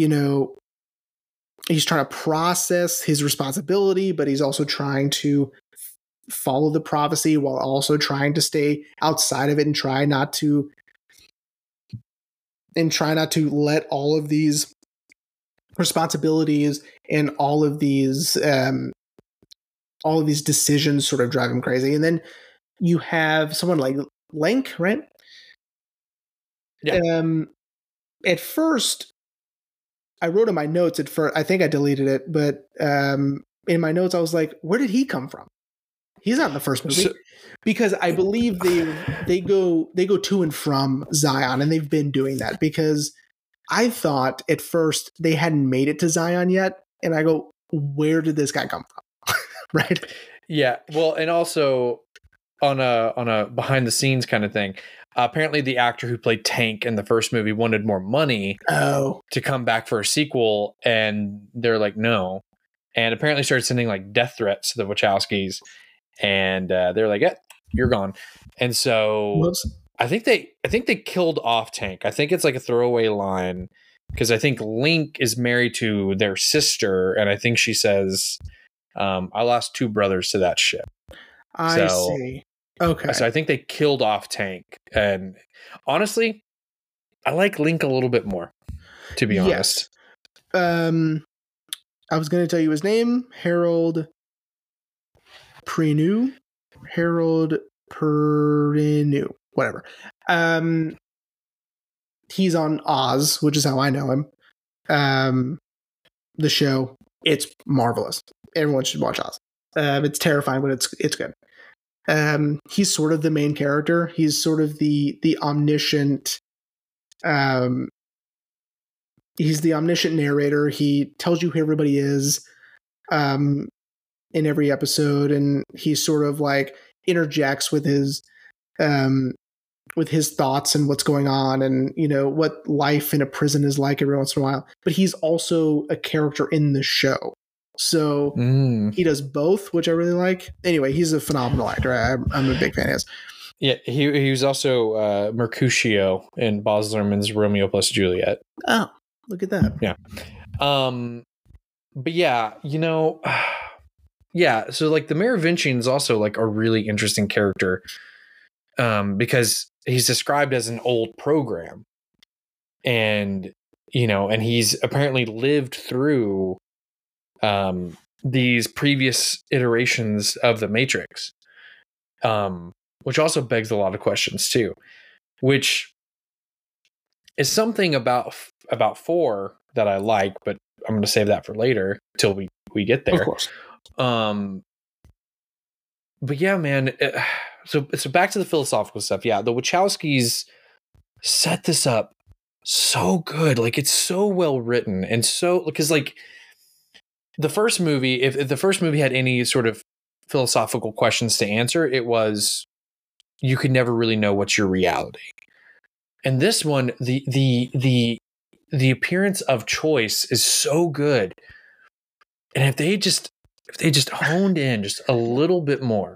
he's trying to process his responsibility, but he's also trying to follow the prophecy while also trying to stay outside of it and try not to and try not to let all of these responsibilities and all of these decisions sort of drive him crazy. And then you have someone like Link, right? Yeah. At first, I wrote in my notes at first, I think I deleted it, but in my notes, I was like, where did he come from? He's not in the first movie. Because I believe they go to and from Zion, and they've been doing that, because I thought at first they hadn't made it to Zion yet. And I go, where did this guy come from? Right? Yeah. Well, and also on a behind the scenes kind of thing, apparently the actor who played Tank in the first movie wanted more money to come back for a sequel, and they're like, no. And apparently started sending like death threats to the Wachowskis, and they're like, yeah, you're gone. And so Whoops. I think they killed off Tank. I think it's like a throwaway line, because I think Link is married to their sister, and I think she says, I lost 2 brothers to that ship. I see. Okay. So I think they killed off Tank. And honestly, I like Link a little bit more, to be honest. I was going to tell you his name, Harold Perrineau. Whatever. He's on Oz, which is how I know him. The show, it's marvelous. Everyone should watch Oz. It's terrifying, but it's good. He's sort of the main character. He's sort of the omniscient. He's the omniscient narrator. He tells you who everybody is in every episode, and he sort of like interjects with his thoughts and what's going on, and what life in a prison is like every once in a while. But he's also a character in the show. So he does both, which I really like. Anyway, he's a phenomenal actor. I'm a big fan of his. Yeah, he was also Mercutio in Baz Luhrmann's Romeo plus Juliet. Oh, look at that. Yeah. But yeah, yeah, so like the Merovingian is also like a really interesting character, because he's described as an old program, and and he's apparently lived through these previous iterations of the Matrix, which also begs a lot of questions too, which is something about 4 that I like, but I'm going to save that for later till we get there. Of course. But yeah, man. So back to the philosophical stuff. Yeah, the Wachowskis set this up so good. Like, it's so well written, and so, because like the first movie, if the first movie had any sort of philosophical questions to answer, it was you could never really know what's your reality. And this one, the appearance of choice is so good. And if they just honed in just a little bit more,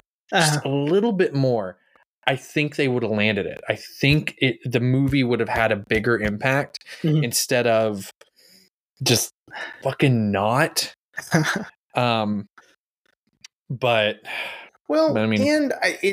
I think they would have landed it. I think the movie would have had a bigger impact instead of just fucking not. But I mean, and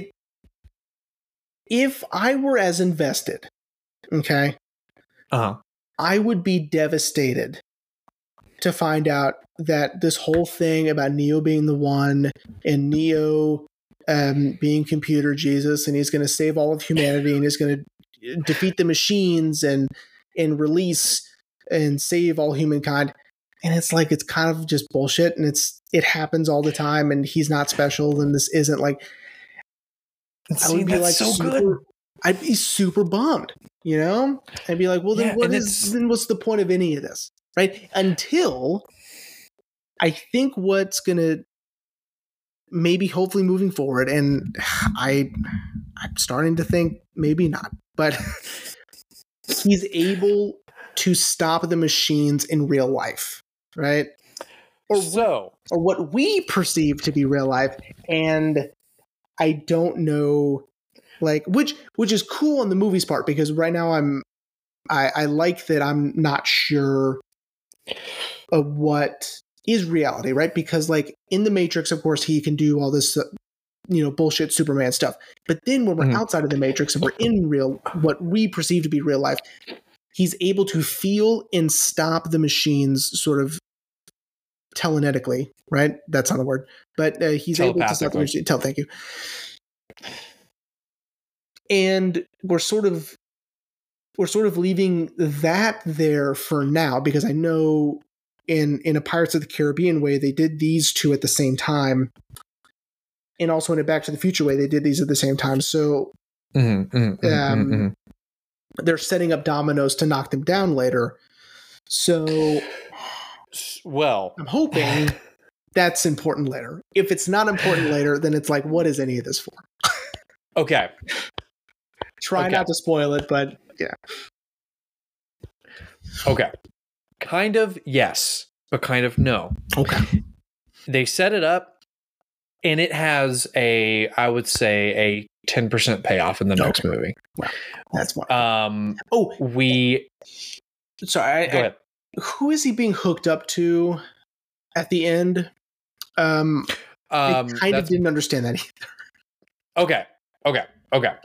if I were as invested, okay, I would be devastated to find out that this whole thing about Neo being the one, and Neo being computer Jesus, and he's going to save all of humanity, and he's going to defeat the machines and release and save all humankind. And it's like, it's kind of just bullshit, and it happens all the time, and he's not special, and this isn't like. I would be like, so good. I'd be super bummed, I'd be like, well, then then what's the point of any of this, right? Until I think what's gonna maybe hopefully moving forward, and I'm starting to think maybe not, but he's able to stop the machines in real life, right? Or what we perceive to be real life, and I don't know, like, which is cool on the movie's part, because right now I like that I'm not sure of what is reality, right? Because like in the Matrix, of course, he can do all this, bullshit Superman stuff. But then when we're outside of the Matrix and we're in what we perceive to be real life, he's able to feel and stop the machines sort of telenetically, right? That's not a word, but he's able to stop the machine. Thank you. And we're sort of leaving that there for now, because I know in a Pirates of the Caribbean way, they did these two at the same time. And also in a Back to the Future way, they did these at the same time. So they're setting up dominoes to knock them down later. So, well, I'm hoping that's important later. If it's not important later, then it's like, what is any of this for? Okay. Try not to spoil it, but yeah. Okay. Kind of yes, but kind of no. Okay. They set it up, and it has I would say a 10% payoff in the next movie. Wow. That's one. Go ahead. Who is he being hooked up to at the end? I kind of didn't understand that either. Okay.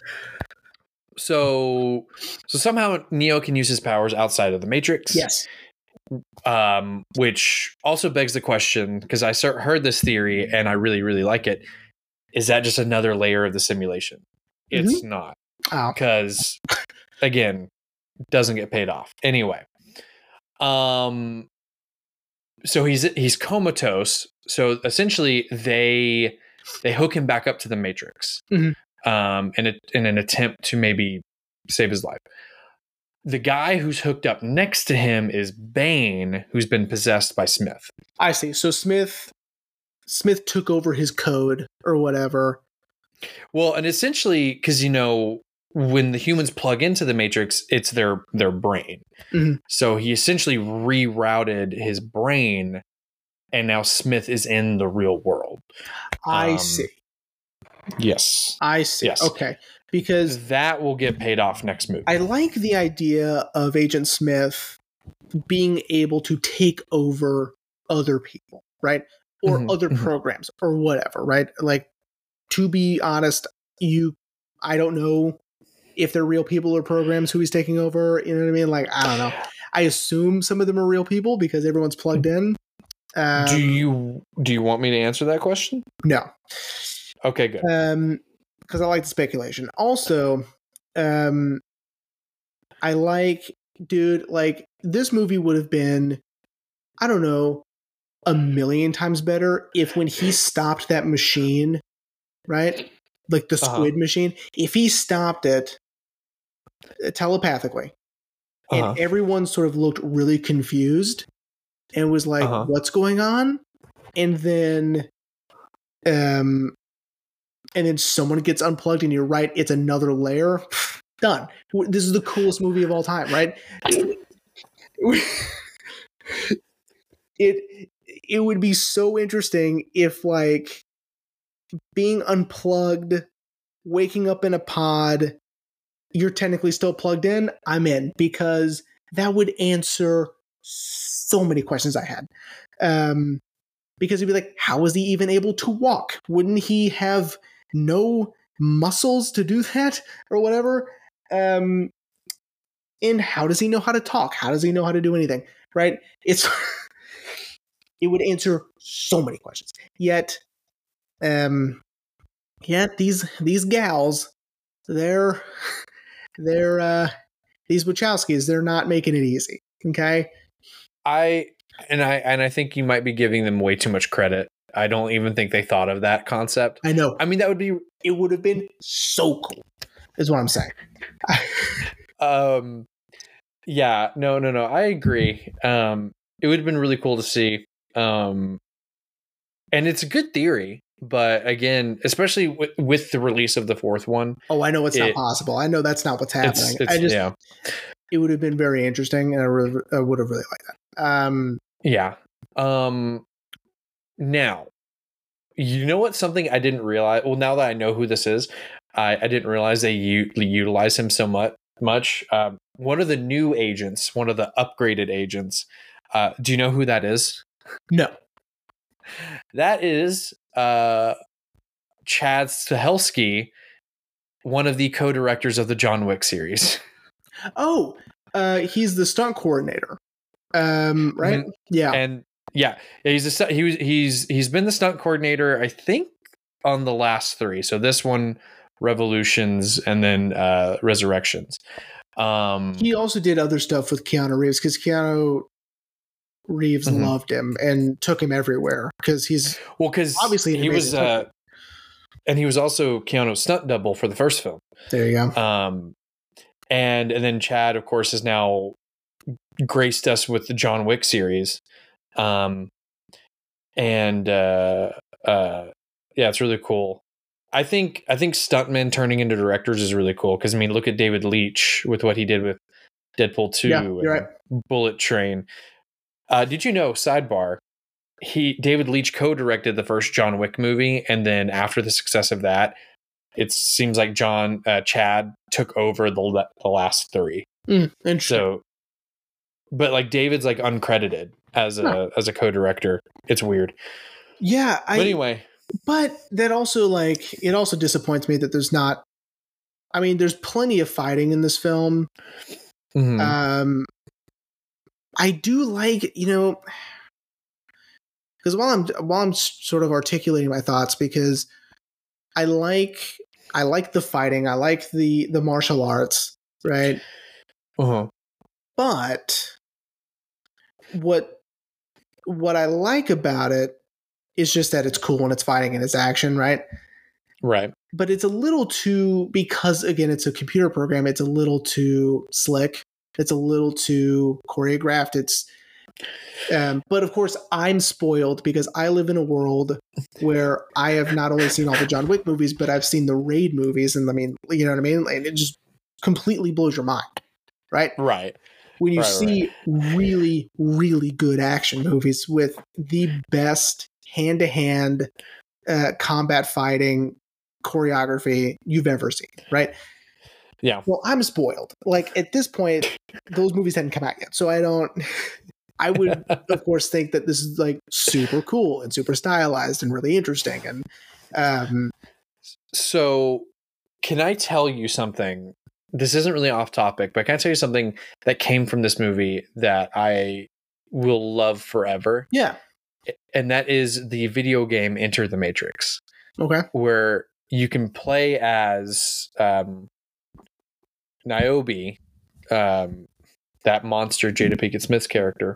So somehow Neo can use his powers outside of the Matrix. Yes. Which also begs the question, because I heard this theory and I really, really like it. Is that just another layer of the simulation? It's not. Because, again, doesn't get paid off. Anyway. So he's comatose. So essentially they hook him back up to the Matrix. In an attempt to maybe save his life. The guy who's hooked up next to him is Bane, who's been possessed by Smith. I see. So Smith took over his code or whatever. Well, and essentially, because when the humans plug into the Matrix, it's their brain. So he essentially rerouted his brain, and now Smith is in the real world. I see. Yes. I see. Yes. Okay. Because that will get paid off next movie. I like the idea of Agent Smith being able to take over other people, right? Or other programs or whatever, right? Like, to be honest, I don't know if they're real people or programs who he's taking over. You know what I mean? Like, I don't know. I assume some of them are real people because everyone's plugged in. Do you want me to answer that question? No. Okay, good. Because I like the speculation. Also, I like, dude, like, this movie would have been, I don't know, 1,000,000 times better if when he stopped that machine, right? Like the squid machine, if he stopped it telepathically and everyone sort of looked really confused and was like, what's going on? And then someone gets unplugged, and you're right, it's another layer. Done. This is the coolest movie of all time, right? It would be so interesting if, like, being unplugged, waking up in a pod, you're technically still plugged in. I'm in, because that would answer so many questions I had. Because he'd be like, how was he even able to walk? Wouldn't he have no muscles to do that or whatever? And how does he know how to talk? How does he know how to do anything? Right? It would answer so many questions. Yet, these gals, they're these Wachowskis, they're not making it easy. Okay. I think you might be giving them way too much credit. I don't even think they thought of that concept. I know. I mean, it would have been so cool, is what I'm saying. Yeah, no. I agree. It would have been really cool to see. And it's a good theory, but again, especially with the release of the fourth one. Oh, I know it's not possible. I know that's not what's happening. It would have been very interesting, and I would have really liked that. Yeah. Now, you know what? Something I didn't realize. Well, now that I know who this is, I didn't realize they utilize him so much. One of the new agents, one of the upgraded agents. Do you know who that is? No. That is Chad Stahelski, one of the co-directors of the John Wick series. Oh, He's the stunt coordinator. Right? Mhm. Yeah. And he's been the stunt coordinator, I think, on the last 3. So this one, Revolutions, and then Resurrections. He also did other stuff with Keanu Reeves because Keanu Reeves loved him and took him everywhere because he's obviously he was and he was also Keanu's stunt double for the first film. There you go. And then Chad, of course, has now graced us with the John Wick series. Yeah, it's really cool. I think stuntmen turning into directors is really cool because, I mean, look at David Leitch with what he did with Deadpool 2 and right. Bullet Train. Did you know, sidebar, David Leitch co-directed the first John Wick movie, and then after the success of that, it seems like Chad took over the last 3. Interesting. So, but like David's like uncredited as a co-director. It's weird. Yeah. But anyway. But that also, like, it also disappoints me that there's not. I mean, there's plenty of fighting in this film. Mm-hmm. I do like, because while I'm sort of articulating my thoughts, because I like the fighting, I like the martial arts, right? But what I like about it is just that it's cool and it's fighting and it's action, right? Right. But it's a little too, because again, it's a computer program, it's a little too slick. It's a little too choreographed. But of course, I'm spoiled because I live in a world where I have not only seen all the John Wick movies, but I've seen the Raid movies. And I mean, you know what I mean? And it just completely blows your mind, right? Right. When you see really, really good action movies with the best hand-to-hand combat fighting choreography you've ever seen, right? Yeah. Well, I'm spoiled. Like, at this point, those movies hadn't come out yet. So I would, of course, think that this is like super cool and super stylized and really interesting. And so can I tell you something? This isn't really off topic, but can I tell you something that came from this movie that I will love forever? Yeah. And that is the video game Enter the Matrix. Okay. Where you can play as Niobe, that monster Jada Pinkett Smith's character,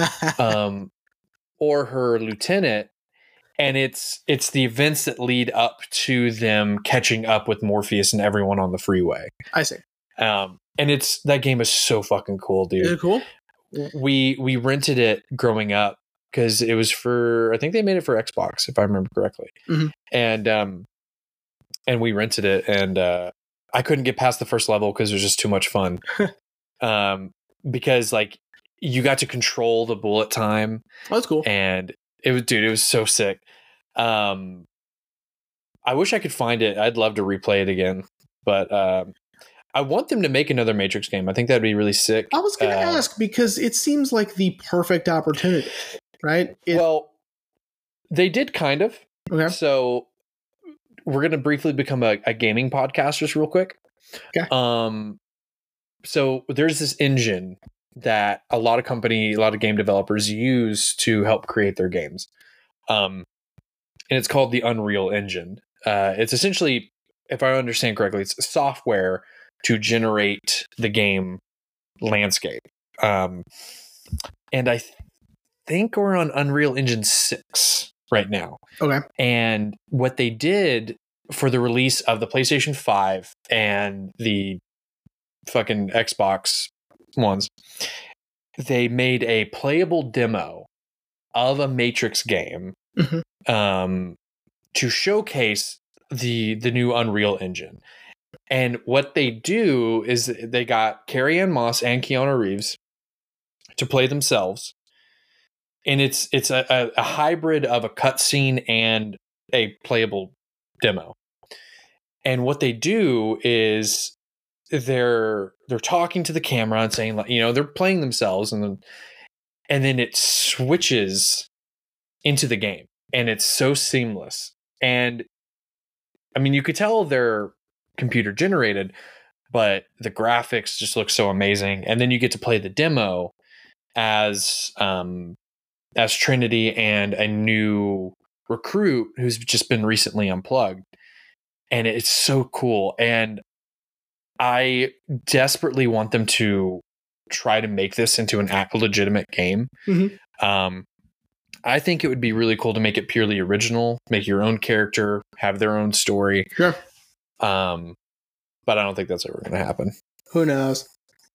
or her lieutenant, and it's the events that lead up to them catching up with Morpheus and everyone on the freeway. I see. And that game is so fucking cool, dude. Is it cool? We rented it growing up because it was I think they made it for Xbox, if I remember correctly. Mm-hmm. And we rented it, and I couldn't get past the first level because it was just too much fun. Because like you got to control the bullet time. Oh, that's cool. And it was so sick. I wish I could find it. I'd love to replay it again, but I want them to make another Matrix game. I think that'd be really sick. I was going to ask because it seems like the perfect opportunity, right? Well, they did kind of. Okay. So we're going to briefly become a gaming podcast just real quick. Okay. So there's this engine that a lot of game developers use to help create their games. And it's called the Unreal Engine. It's essentially, if I understand correctly, it's software to generate the game landscape. And I think we're on Unreal Engine 6 right now. Okay. And what they did for the release of the PlayStation 5 and the fucking Xbox ones, they made a playable demo of a Matrix game to showcase the new Unreal Engine. And what they do is they got Carrie-Anne Moss and Keanu Reeves to play themselves. And it's a hybrid of a cutscene and a playable demo. And what they do is they're talking to the camera and saying, like, they're playing themselves, and then it switches into the game, and it's so seamless. And I mean, you could tell they're computer generated, but the graphics just look so amazing. And then you get to play the demo as Trinity and a new recruit who's just been recently unplugged. And it's so cool. And I desperately want them to try to make this into a legitimate game. Mm-hmm. I think it would be really cool to make it purely original, make your own character, have their own story. Sure. But I don't think that's ever going to happen. Who knows?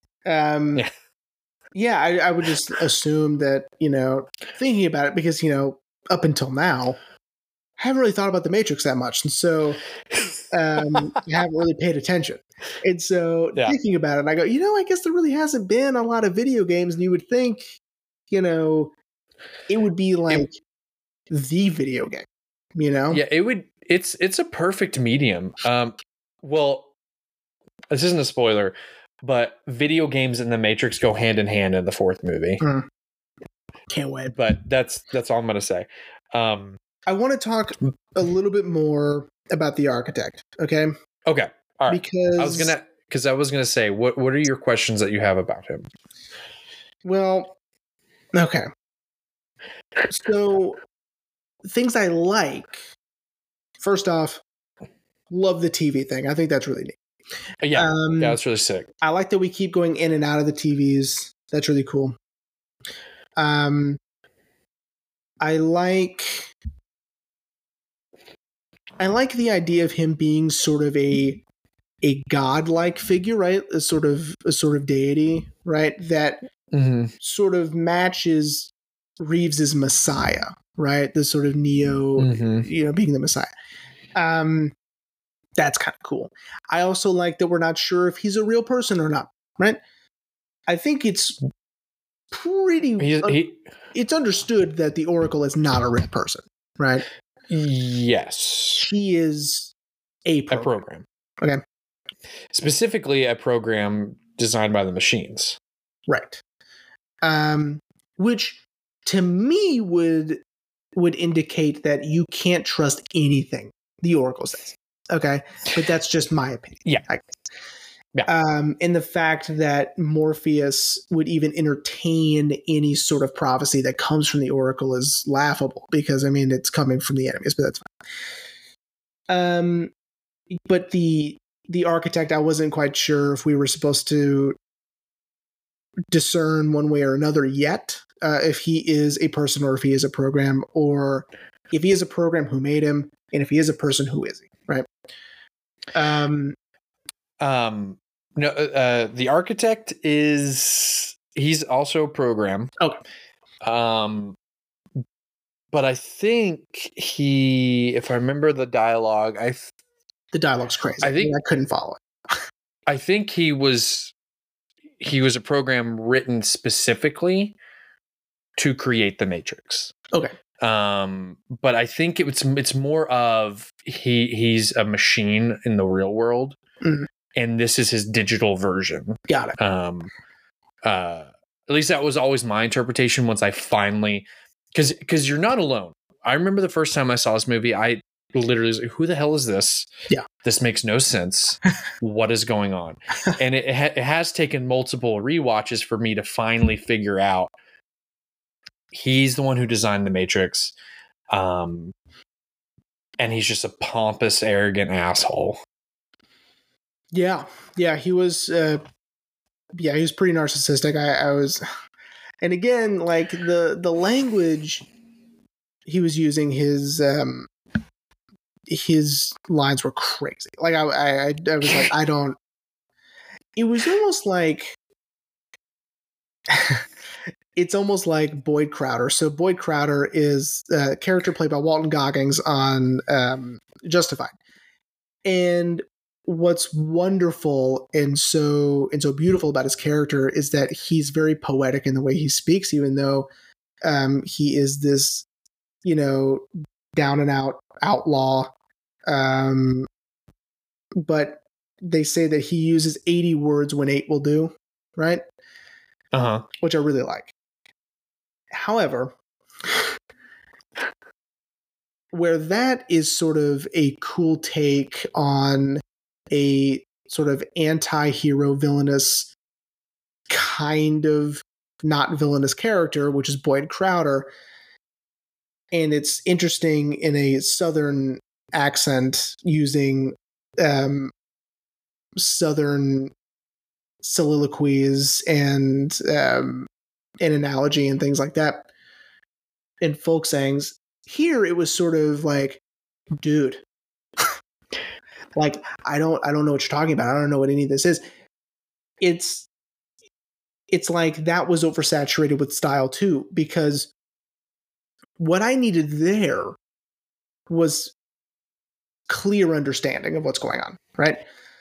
Yeah, I would just assume that, thinking about it, because, up until now, I haven't really thought about the Matrix that much. And so I haven't really paid attention. And so thinking about it, I go, I guess there really hasn't been a lot of video games. And you would think, it would be like the video game, Yeah, it would. It's a perfect medium. Well, this isn't a spoiler, but video games and the Matrix go hand in hand in the fourth movie. Can't wait. But that's all I'm going to say. I want to talk a little bit more about the architect. Okay. Okay. All right. Because I was gonna say, what are your questions that you have about him? Well, okay. So things I like. First off, love the TV thing. I think that's really neat. Yeah, that's really sick. I like that we keep going in and out of the TVs. That's really cool. I like the idea of him being sort of a godlike figure, right? A sort of deity, right? That sort of matches Reeves's Messiah, right? The sort of Neo, being the Messiah. That's kind of cool. I also like that we're not sure if he's a real person or not, right? I think it's pretty... it's understood that the Oracle is not a real person, right? Yes. She is a program. Okay. Specifically a program designed by the machines. Right. Which to me would indicate that you can't trust anything the Oracle says. Okay. But that's just my opinion. Yeah. And the fact that Morpheus would even entertain any sort of prophecy that comes from the Oracle is laughable, because it's coming from the enemies, but that's fine. But the architect, I wasn't quite sure if we were supposed to discern one way or another yet, if he is a person or if he is a program, or if he is a program, who made him, and if he is a person, who is he, right? No, the architect he's also a program. Okay. But I think if I remember the dialogue, the dialogue's crazy. I couldn't follow it. I think he was a program written specifically to create the Matrix. Okay. But I think it's more of he's a machine in the real world, and this is his digital version. Got it. At least that was always my interpretation. Once I finally, because you're not alone. I remember the first time I saw this movie, I literally was like, "Who the hell is this? Yeah, this makes no sense. What is going on?" And it has taken multiple rewatches for me to finally figure out he's the one who designed the Matrix, and he's just a pompous, arrogant asshole. Yeah, he was. He was pretty narcissistic. I was, and again, like the language he was using, his lines were crazy. Like I was like, I don't. It was almost like. It's almost like Boyd Crowder. So Boyd Crowder is a character played by Walton Goggins on Justified. And what's wonderful and so beautiful about his character is that he's very poetic in the way he speaks, even though he is this, down and out outlaw. But they say that he uses 80 words when 8 will do, right? Which I really like. However, where that is sort of a cool take on a sort of anti-hero villainous kind of not villainous character, which is Boyd Crowder. And it's interesting in a Southern accent using Southern soliloquies and an analogy and things like that in folk sayings. Here it was sort of like, dude, like I don't know what you're talking about. I don't know what any of this is. It's like that was oversaturated with style too, because what I needed there was clear understanding of what's going on, right?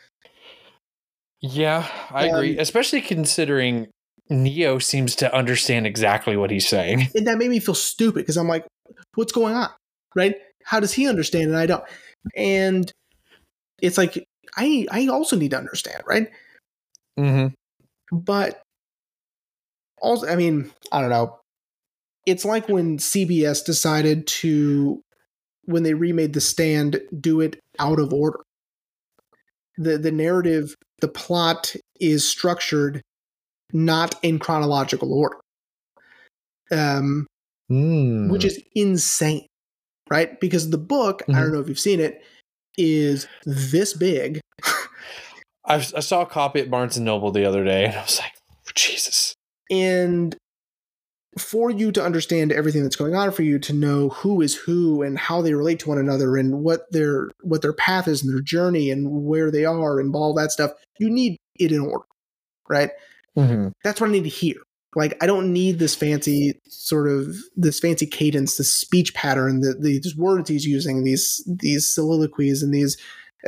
Yeah, I agree, especially considering Neo seems to understand exactly what he's saying. And that made me feel stupid because I'm like, what's going on, right? How does he understand and I don't? And it's like, I also need to understand, right? Mm-hmm. But also, I mean, I don't know. It's like when CBS decided to, when they remade The Stand, do it out of order. The narrative, the plot is structured not in chronological order, which is insane, right? Because the book, I don't know if you've seen it, is this big. I saw a copy at Barnes & Noble the other day, and I was like, Jesus. And for you to understand everything that's going on, for you to know who is who and how they relate to one another and what their path is and their journey and where they are and all that stuff, you need it in order, right? Mm-hmm. That's what I need to hear. Like, I don't need this fancy cadence, this speech pattern, these words he's using, these soliloquies and these,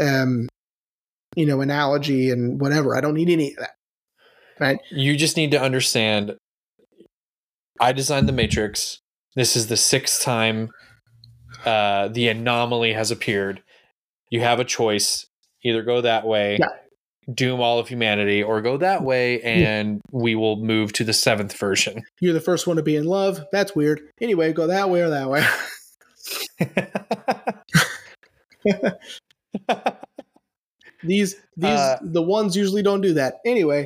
analogy and whatever. I don't need any of that, right? You just need to understand, I designed the Matrix. This is the 6th time the anomaly has appeared. You have a choice. Either go that way, doom all of humanity, or go that way, and we will move to the 7th version. You're the first one to be in love. That's weird. Anyway, go that way or that way. These the ones usually don't do that. Anyway,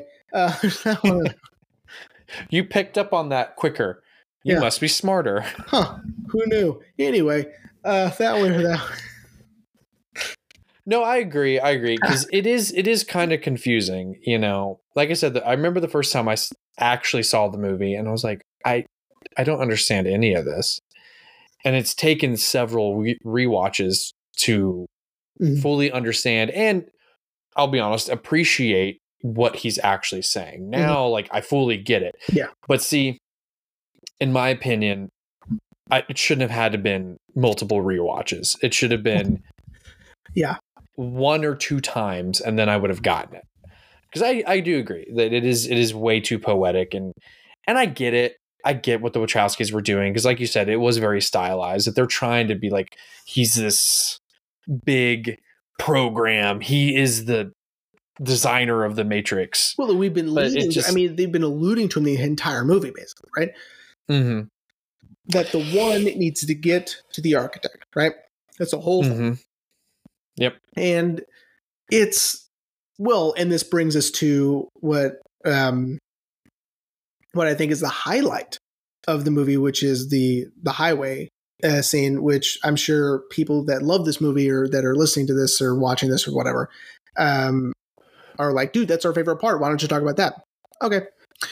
you picked up on that quicker. You must be smarter. Huh. Who knew? Anyway, that way or that way. No, I agree. Because it is kind of confusing, Like I said, I remember the first time I actually saw the movie, and I was like, I don't understand any of this. And it's taken several rewatches to fully understand, and I'll be honest, appreciate what he's actually saying. Now, like, I fully get it. Yeah. But see, in my opinion, it shouldn't have had to been multiple rewatches. It should have been 1 or 2 times, and then I would have gotten it. Because I do agree that it is way too poetic, and I get it. I get what the Wachowskis were doing, because like you said, it was very stylized, that they're trying to be like, he's this big program. He is the designer of the Matrix. Well, we've been leading they've been alluding to him the entire movie, basically, right? Mm-hmm. That the one needs to get to the architect, right? That's a whole thing. Yep. And it's, and this brings us to what I think is the highlight of the movie, which is the highway scene, which I'm sure people that love this movie or that are listening to this or watching this or whatever are like, dude, that's our favorite part. Why don't you talk about that? Okay.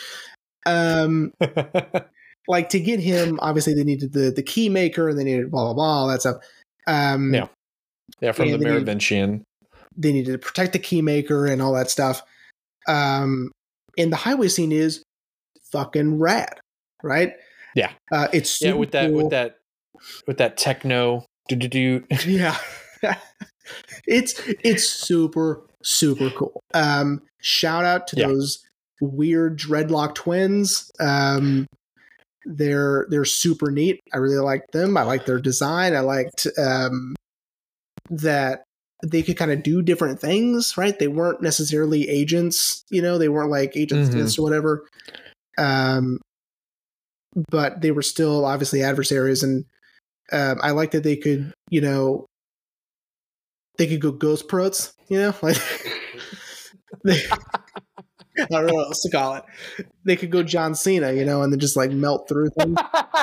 Like, to get him, obviously they needed the key maker and they needed blah, blah, blah, all that stuff. From the Merovingian. They needed to protect the key maker and all that stuff. And the highway scene is fucking rad, right? Yeah. It's super with that cool. with that techno do. Yeah. It's super, super cool. Shout out to those weird dreadlock twins. They're super neat. I really liked them. I liked their design. I liked that they could kind of do different things, right? They weren't necessarily agents, they weren't like agents this or whatever. But they were still obviously adversaries, and I like that they could, they could go ghost prots, like I don't know what else to call it. They could go John Cena, and then just like melt through things.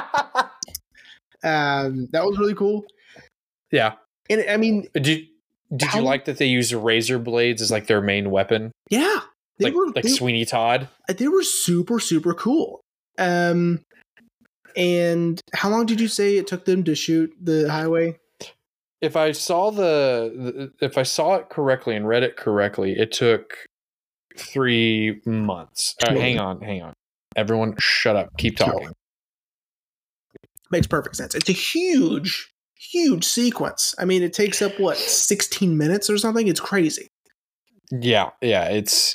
That was really cool. Yeah. And I mean, did you like that they used razor blades as like their main weapon? Yeah. Like Sweeney Todd. They were super, super cool. And how long did you say it took them to shoot the highway? If I saw if I saw it correctly and read it correctly, it took 3 months. Hang on. Everyone shut up. Keep talking. Makes perfect sense. It's a huge sequence. I mean, it takes up 16 minutes or something? It's crazy. Yeah, it's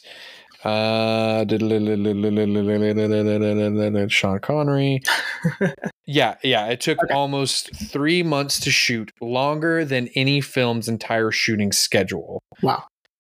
Sean Connery. Yeah, it took almost 3 months to shoot, longer than any film's entire shooting schedule. Wow.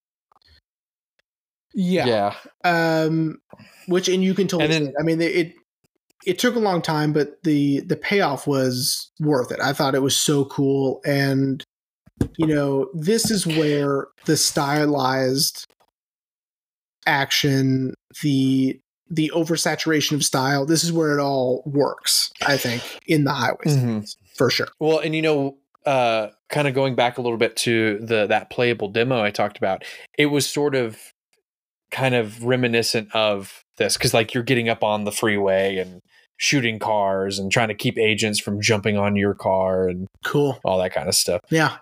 Yeah. Which, and you can totally see it. I mean, it took a long time, but the payoff was worth it. I thought it was so cool. And, this is where the stylized action, the oversaturation of style, this is where it all works, I think, in the highway for sure. Well, and kind of going back a little bit to that playable demo I talked about, it was sort of kind of reminiscent of this, because like you're getting up on the freeway and shooting cars and trying to keep agents from jumping on your car and cool, all that kind of stuff. Yeah.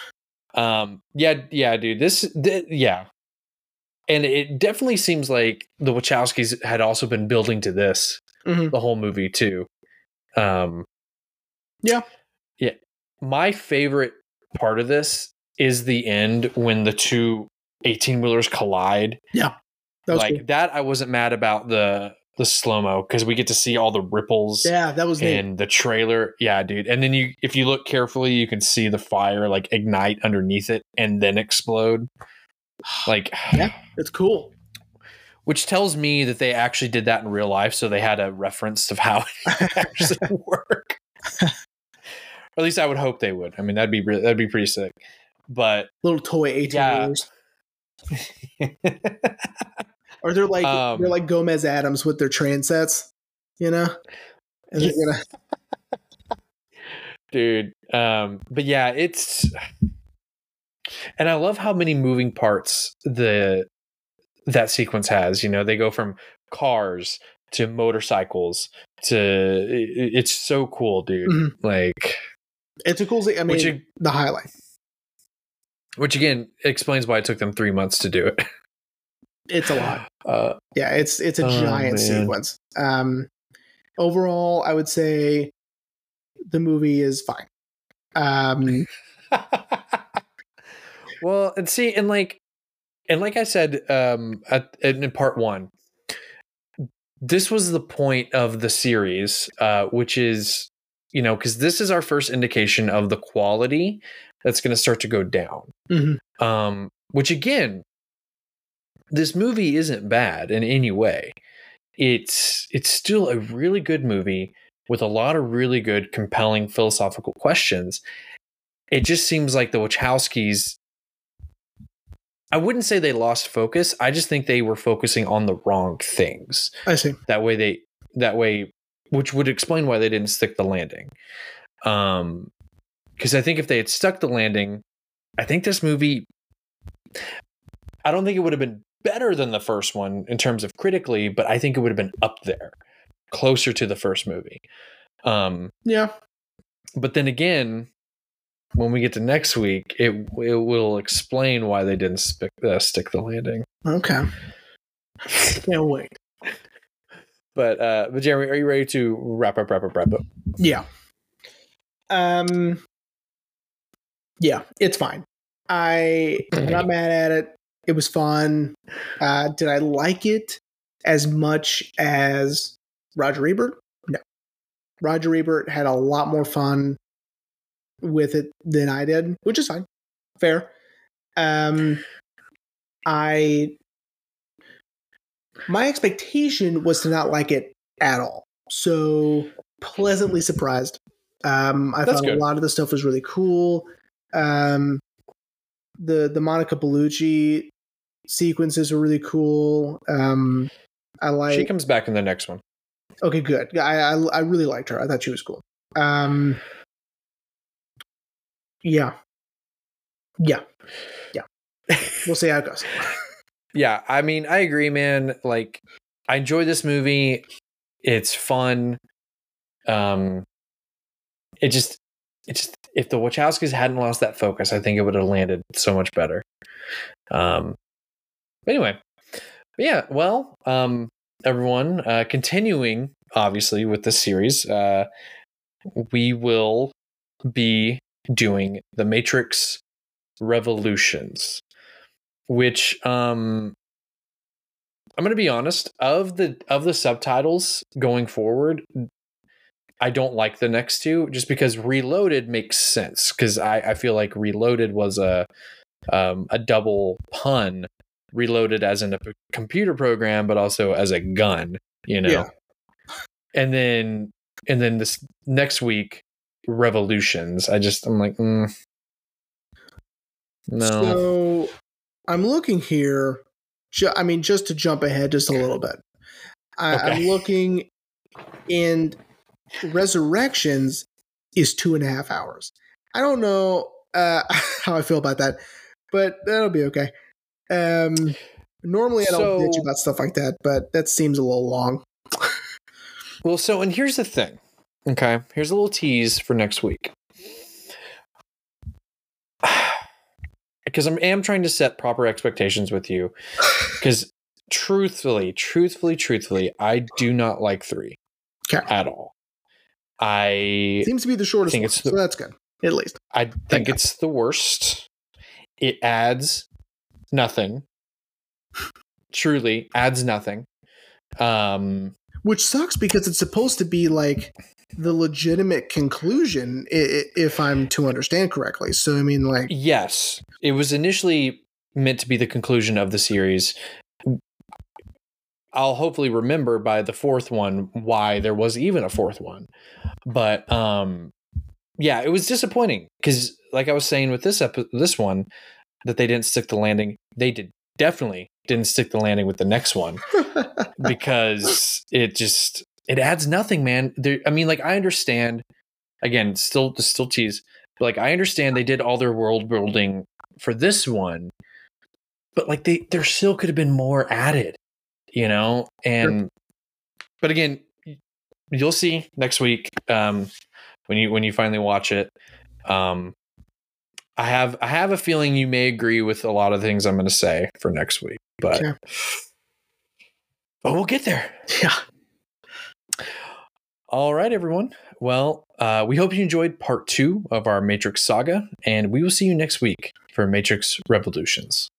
Dude, yeah. And it definitely seems like the Wachowskis had also been building to this the whole movie too. Yeah. My favorite part of this is the end when the two 18-wheelers collide. Yeah. That I wasn't mad about the slow-mo, because we get to see all the ripples. Yeah, that was in the trailer. Yeah, dude. And then if you look carefully, you can see the fire like ignite underneath it and then explode. Yeah, it's cool. Which tells me that they actually did that in real life, so they had a reference of how it actually work. Or at least I would hope they would. I mean, that'd be pretty sick. But little toy 18-wheelers. Or they're like Gomez Adams with their train sets, And they're gonna... Dude, but yeah, it's... And I love how many moving parts that sequence has. They go from cars to motorcycles to... It's so cool, dude. Mm-hmm. Like... It's a cool... I mean, the highlight. Which, again, explains why it took them 3 months to do it. It's a lot. Yeah, it's a giant sequence. Overall, I would say the movie is fine. Well, and see, and like I said, in part 1, this was the point of the series, which is, because this is our first indication of the quality that's going to start to go down. Mm-hmm. Which, again, this movie isn't bad in any way. It's still a really good movie with a lot of really good, compelling philosophical questions. It just seems like the Wachowskis, I wouldn't say they lost focus. I just think they were focusing on the wrong things. I see. That way, which would explain why they didn't stick the landing. Because I think if they had stuck the landing, I think this movie, I don't think it would have been better than the first one in terms of critically, but I think it would have been up there, closer to the first movie. Yeah. But then again, when we get to next week, it will explain why they didn't stick the landing. Okay. Can't wait. But Jeremy, are you ready to wrap up? Yeah. Yeah, it's fine. I'm not mad at it. It was fun. Did I like it as much as Roger Ebert? No. Roger Ebert had a lot more fun with it than I did, which is fine. Fair. My expectation was to not like it at all. So pleasantly surprised. I thought a lot of the stuff was really cool. The Monica Bellucci sequences were really cool. I like. She comes back in the next one. Okay, good. I really liked her. I thought she was cool. Yeah. We'll see how it goes. Yeah, I mean, I agree, man. Like, I enjoy this movie. It's fun. It just, if the Wachowskis hadn't lost that focus, I think it would have landed so much better. Anyway, yeah. Well, everyone, continuing obviously with this series, we will be doing The Matrix Revolutions, which I'm going to be honest, of the subtitles going forward, I don't like the next two just because Reloaded makes sense, because I feel like Reloaded was a double pun, Reloaded as in a computer program but also as a gun, Yeah. and then this next week, Revolutions, I'm like, no. So I'm looking here. I mean, just to jump ahead just a little bit, I'm looking, and Resurrections is 2.5 hours. I don't know how I feel about that, but that'll be okay. Normally I don't bitch about stuff like that, but that seems a little long. Well, and here's the thing. Okay, here's a little tease for next week. Because I am trying to set proper expectations with you. Because truthfully, I do not like 3 at all. Seems to be the shortest one, so that's good, at least. I think it's the worst. It adds nothing. Truly adds nothing. Which sucks because it's supposed to be like the legitimate conclusion, if I'm to understand correctly. So, I mean, like... Yes, it was initially meant to be the conclusion of the series. I'll hopefully remember by the 4th one why there was even a 4th one. But, yeah, it was disappointing because, like I was saying with this one, that they didn't stick the landing. They definitely didn't stick the landing with the next one because it adds nothing, man. I mean, like, I understand, again, still cheese, but like, I understand they did all their world building for this one, but like there still could have been more added, and sure. But again, you'll see next week when you finally watch it. I have a feeling you may agree with a lot of things I'm going to say for next week, but we'll get there. Yeah. All right, everyone. Well, we hope you enjoyed part 2 of our Matrix saga, and we will see you next week for Matrix Revolutions.